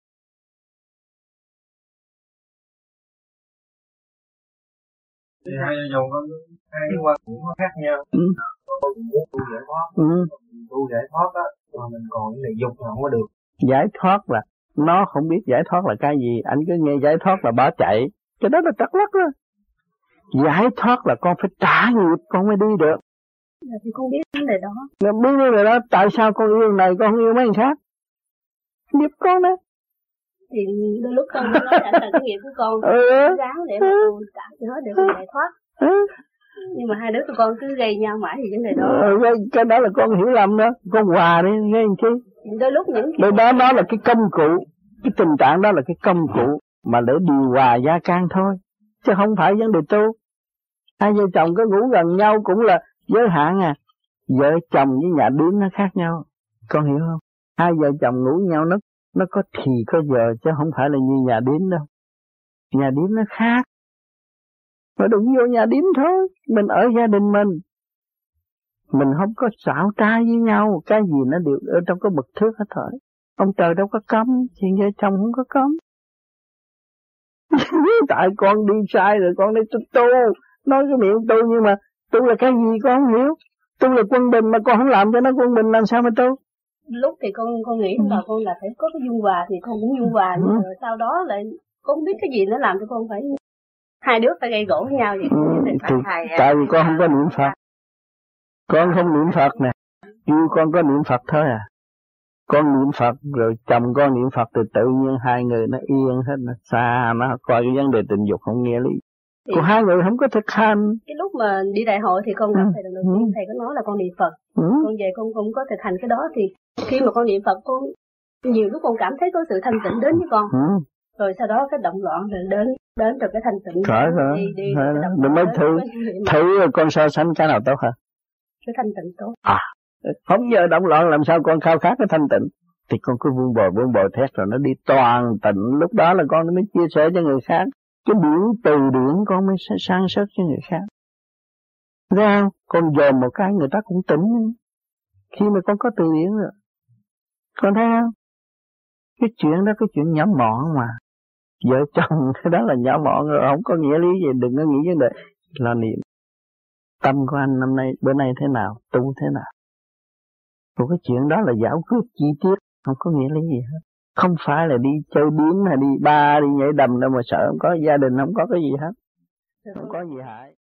Hai dòng hai cái quan điểm nó khác nhau. Tu giải thoát, tu giải thoát á, mà mình còn cái này dục là không có được. Giải thoát là nó không biết giải thoát là cái gì, anh cứ nghe giải thoát là bỏ chạy, cái đó là trật lắc đó. Giải thoát là con phải trả nghiệp con mới đi được. Thì con biết vấn đề đó. Biết vấn đề đó, tại sao con yêu này con không yêu mấy người khác? Nghiệp con đó. Thì đôi lúc con nói là cái nghiệp của con ráng để mà con trả cho nó để con giải thoát. Nhưng mà hai đứa tụi con cứ gây nhau mãi thì vấn đề đó. Cái đó là con hiểu lầm đó, con hòa đi nghe làm chi. Đôi lúc những đôi đó nó là cái công cụ, cái tình trạng đó là cái công cụ mà để điều hòa gia can thôi, chứ không phải vấn đề tu. Hai vợ chồng có ngủ gần nhau cũng là giới hạn à. Vợ chồng với nhà điếm nó khác nhau, con hiểu không? Hai vợ chồng ngủ nhau nó có thì có giờ, chứ không phải là như nhà điếm đâu. Nhà điếm nó khác. Mà đụng vô nhà điếm thôi, mình ở gia đình mình không có xảo trá với nhau, cái gì nó đều ở trong cái bậc thước hết thôi. Ông trời đâu có cấm, chuyện vợ chồng không có cấm. Tại con đi sai rồi con đi tu, nói cái miệng tu nhưng mà tu là cái gì con không hiểu. Tu là quân bình mà con không làm cho nó quân bình làm sao mà tu. Lúc thì con nghĩ là con là phải có cái dung hòa thì con cũng dung hòa, nhưng mà sau đó lại con không biết cái gì nó làm cho con phải hai đứa phải gây gỗ với nhau vậy. Tại vì con không có niệm Phật. Con không niệm Phật nè, yêu con có niệm Phật thôi à. Con niệm Phật rồi chồng con niệm Phật thì tự nhiên hai người nó yên hết, nó xa, nó coi cái vấn đề tình dục không nghe lý. Còn hai người không có thực hành. Cái lúc mà đi đại hội thì con gặp thầy lần đầu tiên, thầy có nói là con niệm Phật. Con về con không có thực hành cái đó thì khi mà con niệm Phật con nhiều lúc con cảm thấy có sự thanh tịnh đến với con. Rồi sau đó cái động loạn rồi đến rồi cái thanh tịnh. Đi đừng mới thử rồi con so sánh cái nào tốt hả? Cái thanh tịnh tốt. Không giờ động loạn làm sao con khao khát cái thanh tịnh. Thì con cứ buông bồi thét rồi nó đi toàn tịnh, lúc đó là con mới chia sẻ cho người khác. Cái điển từ điển con mới sang sớt cho người khác. Thấy không? Con dòm một cái người ta cũng tỉnh. Khi mà con có từ điển rồi. Con thấy không? Cái chuyện đó cái chuyện nhỏ mọn mà. Vợ chồng cái đó là nhỏ mọn rồi, không có nghĩa lý gì, đừng có nghĩ vấn đề là niệm. Tâm của anh năm nay, bữa nay thế nào, tu thế nào. Còn cái chuyện đó là giải quyết chi tiết, không có nghĩa lý gì hết. Không phải là đi chơi điếm hay đi bar, đi nhảy đầm đâu mà sợ không có gia đình, không có cái gì hết. Không có gì hại.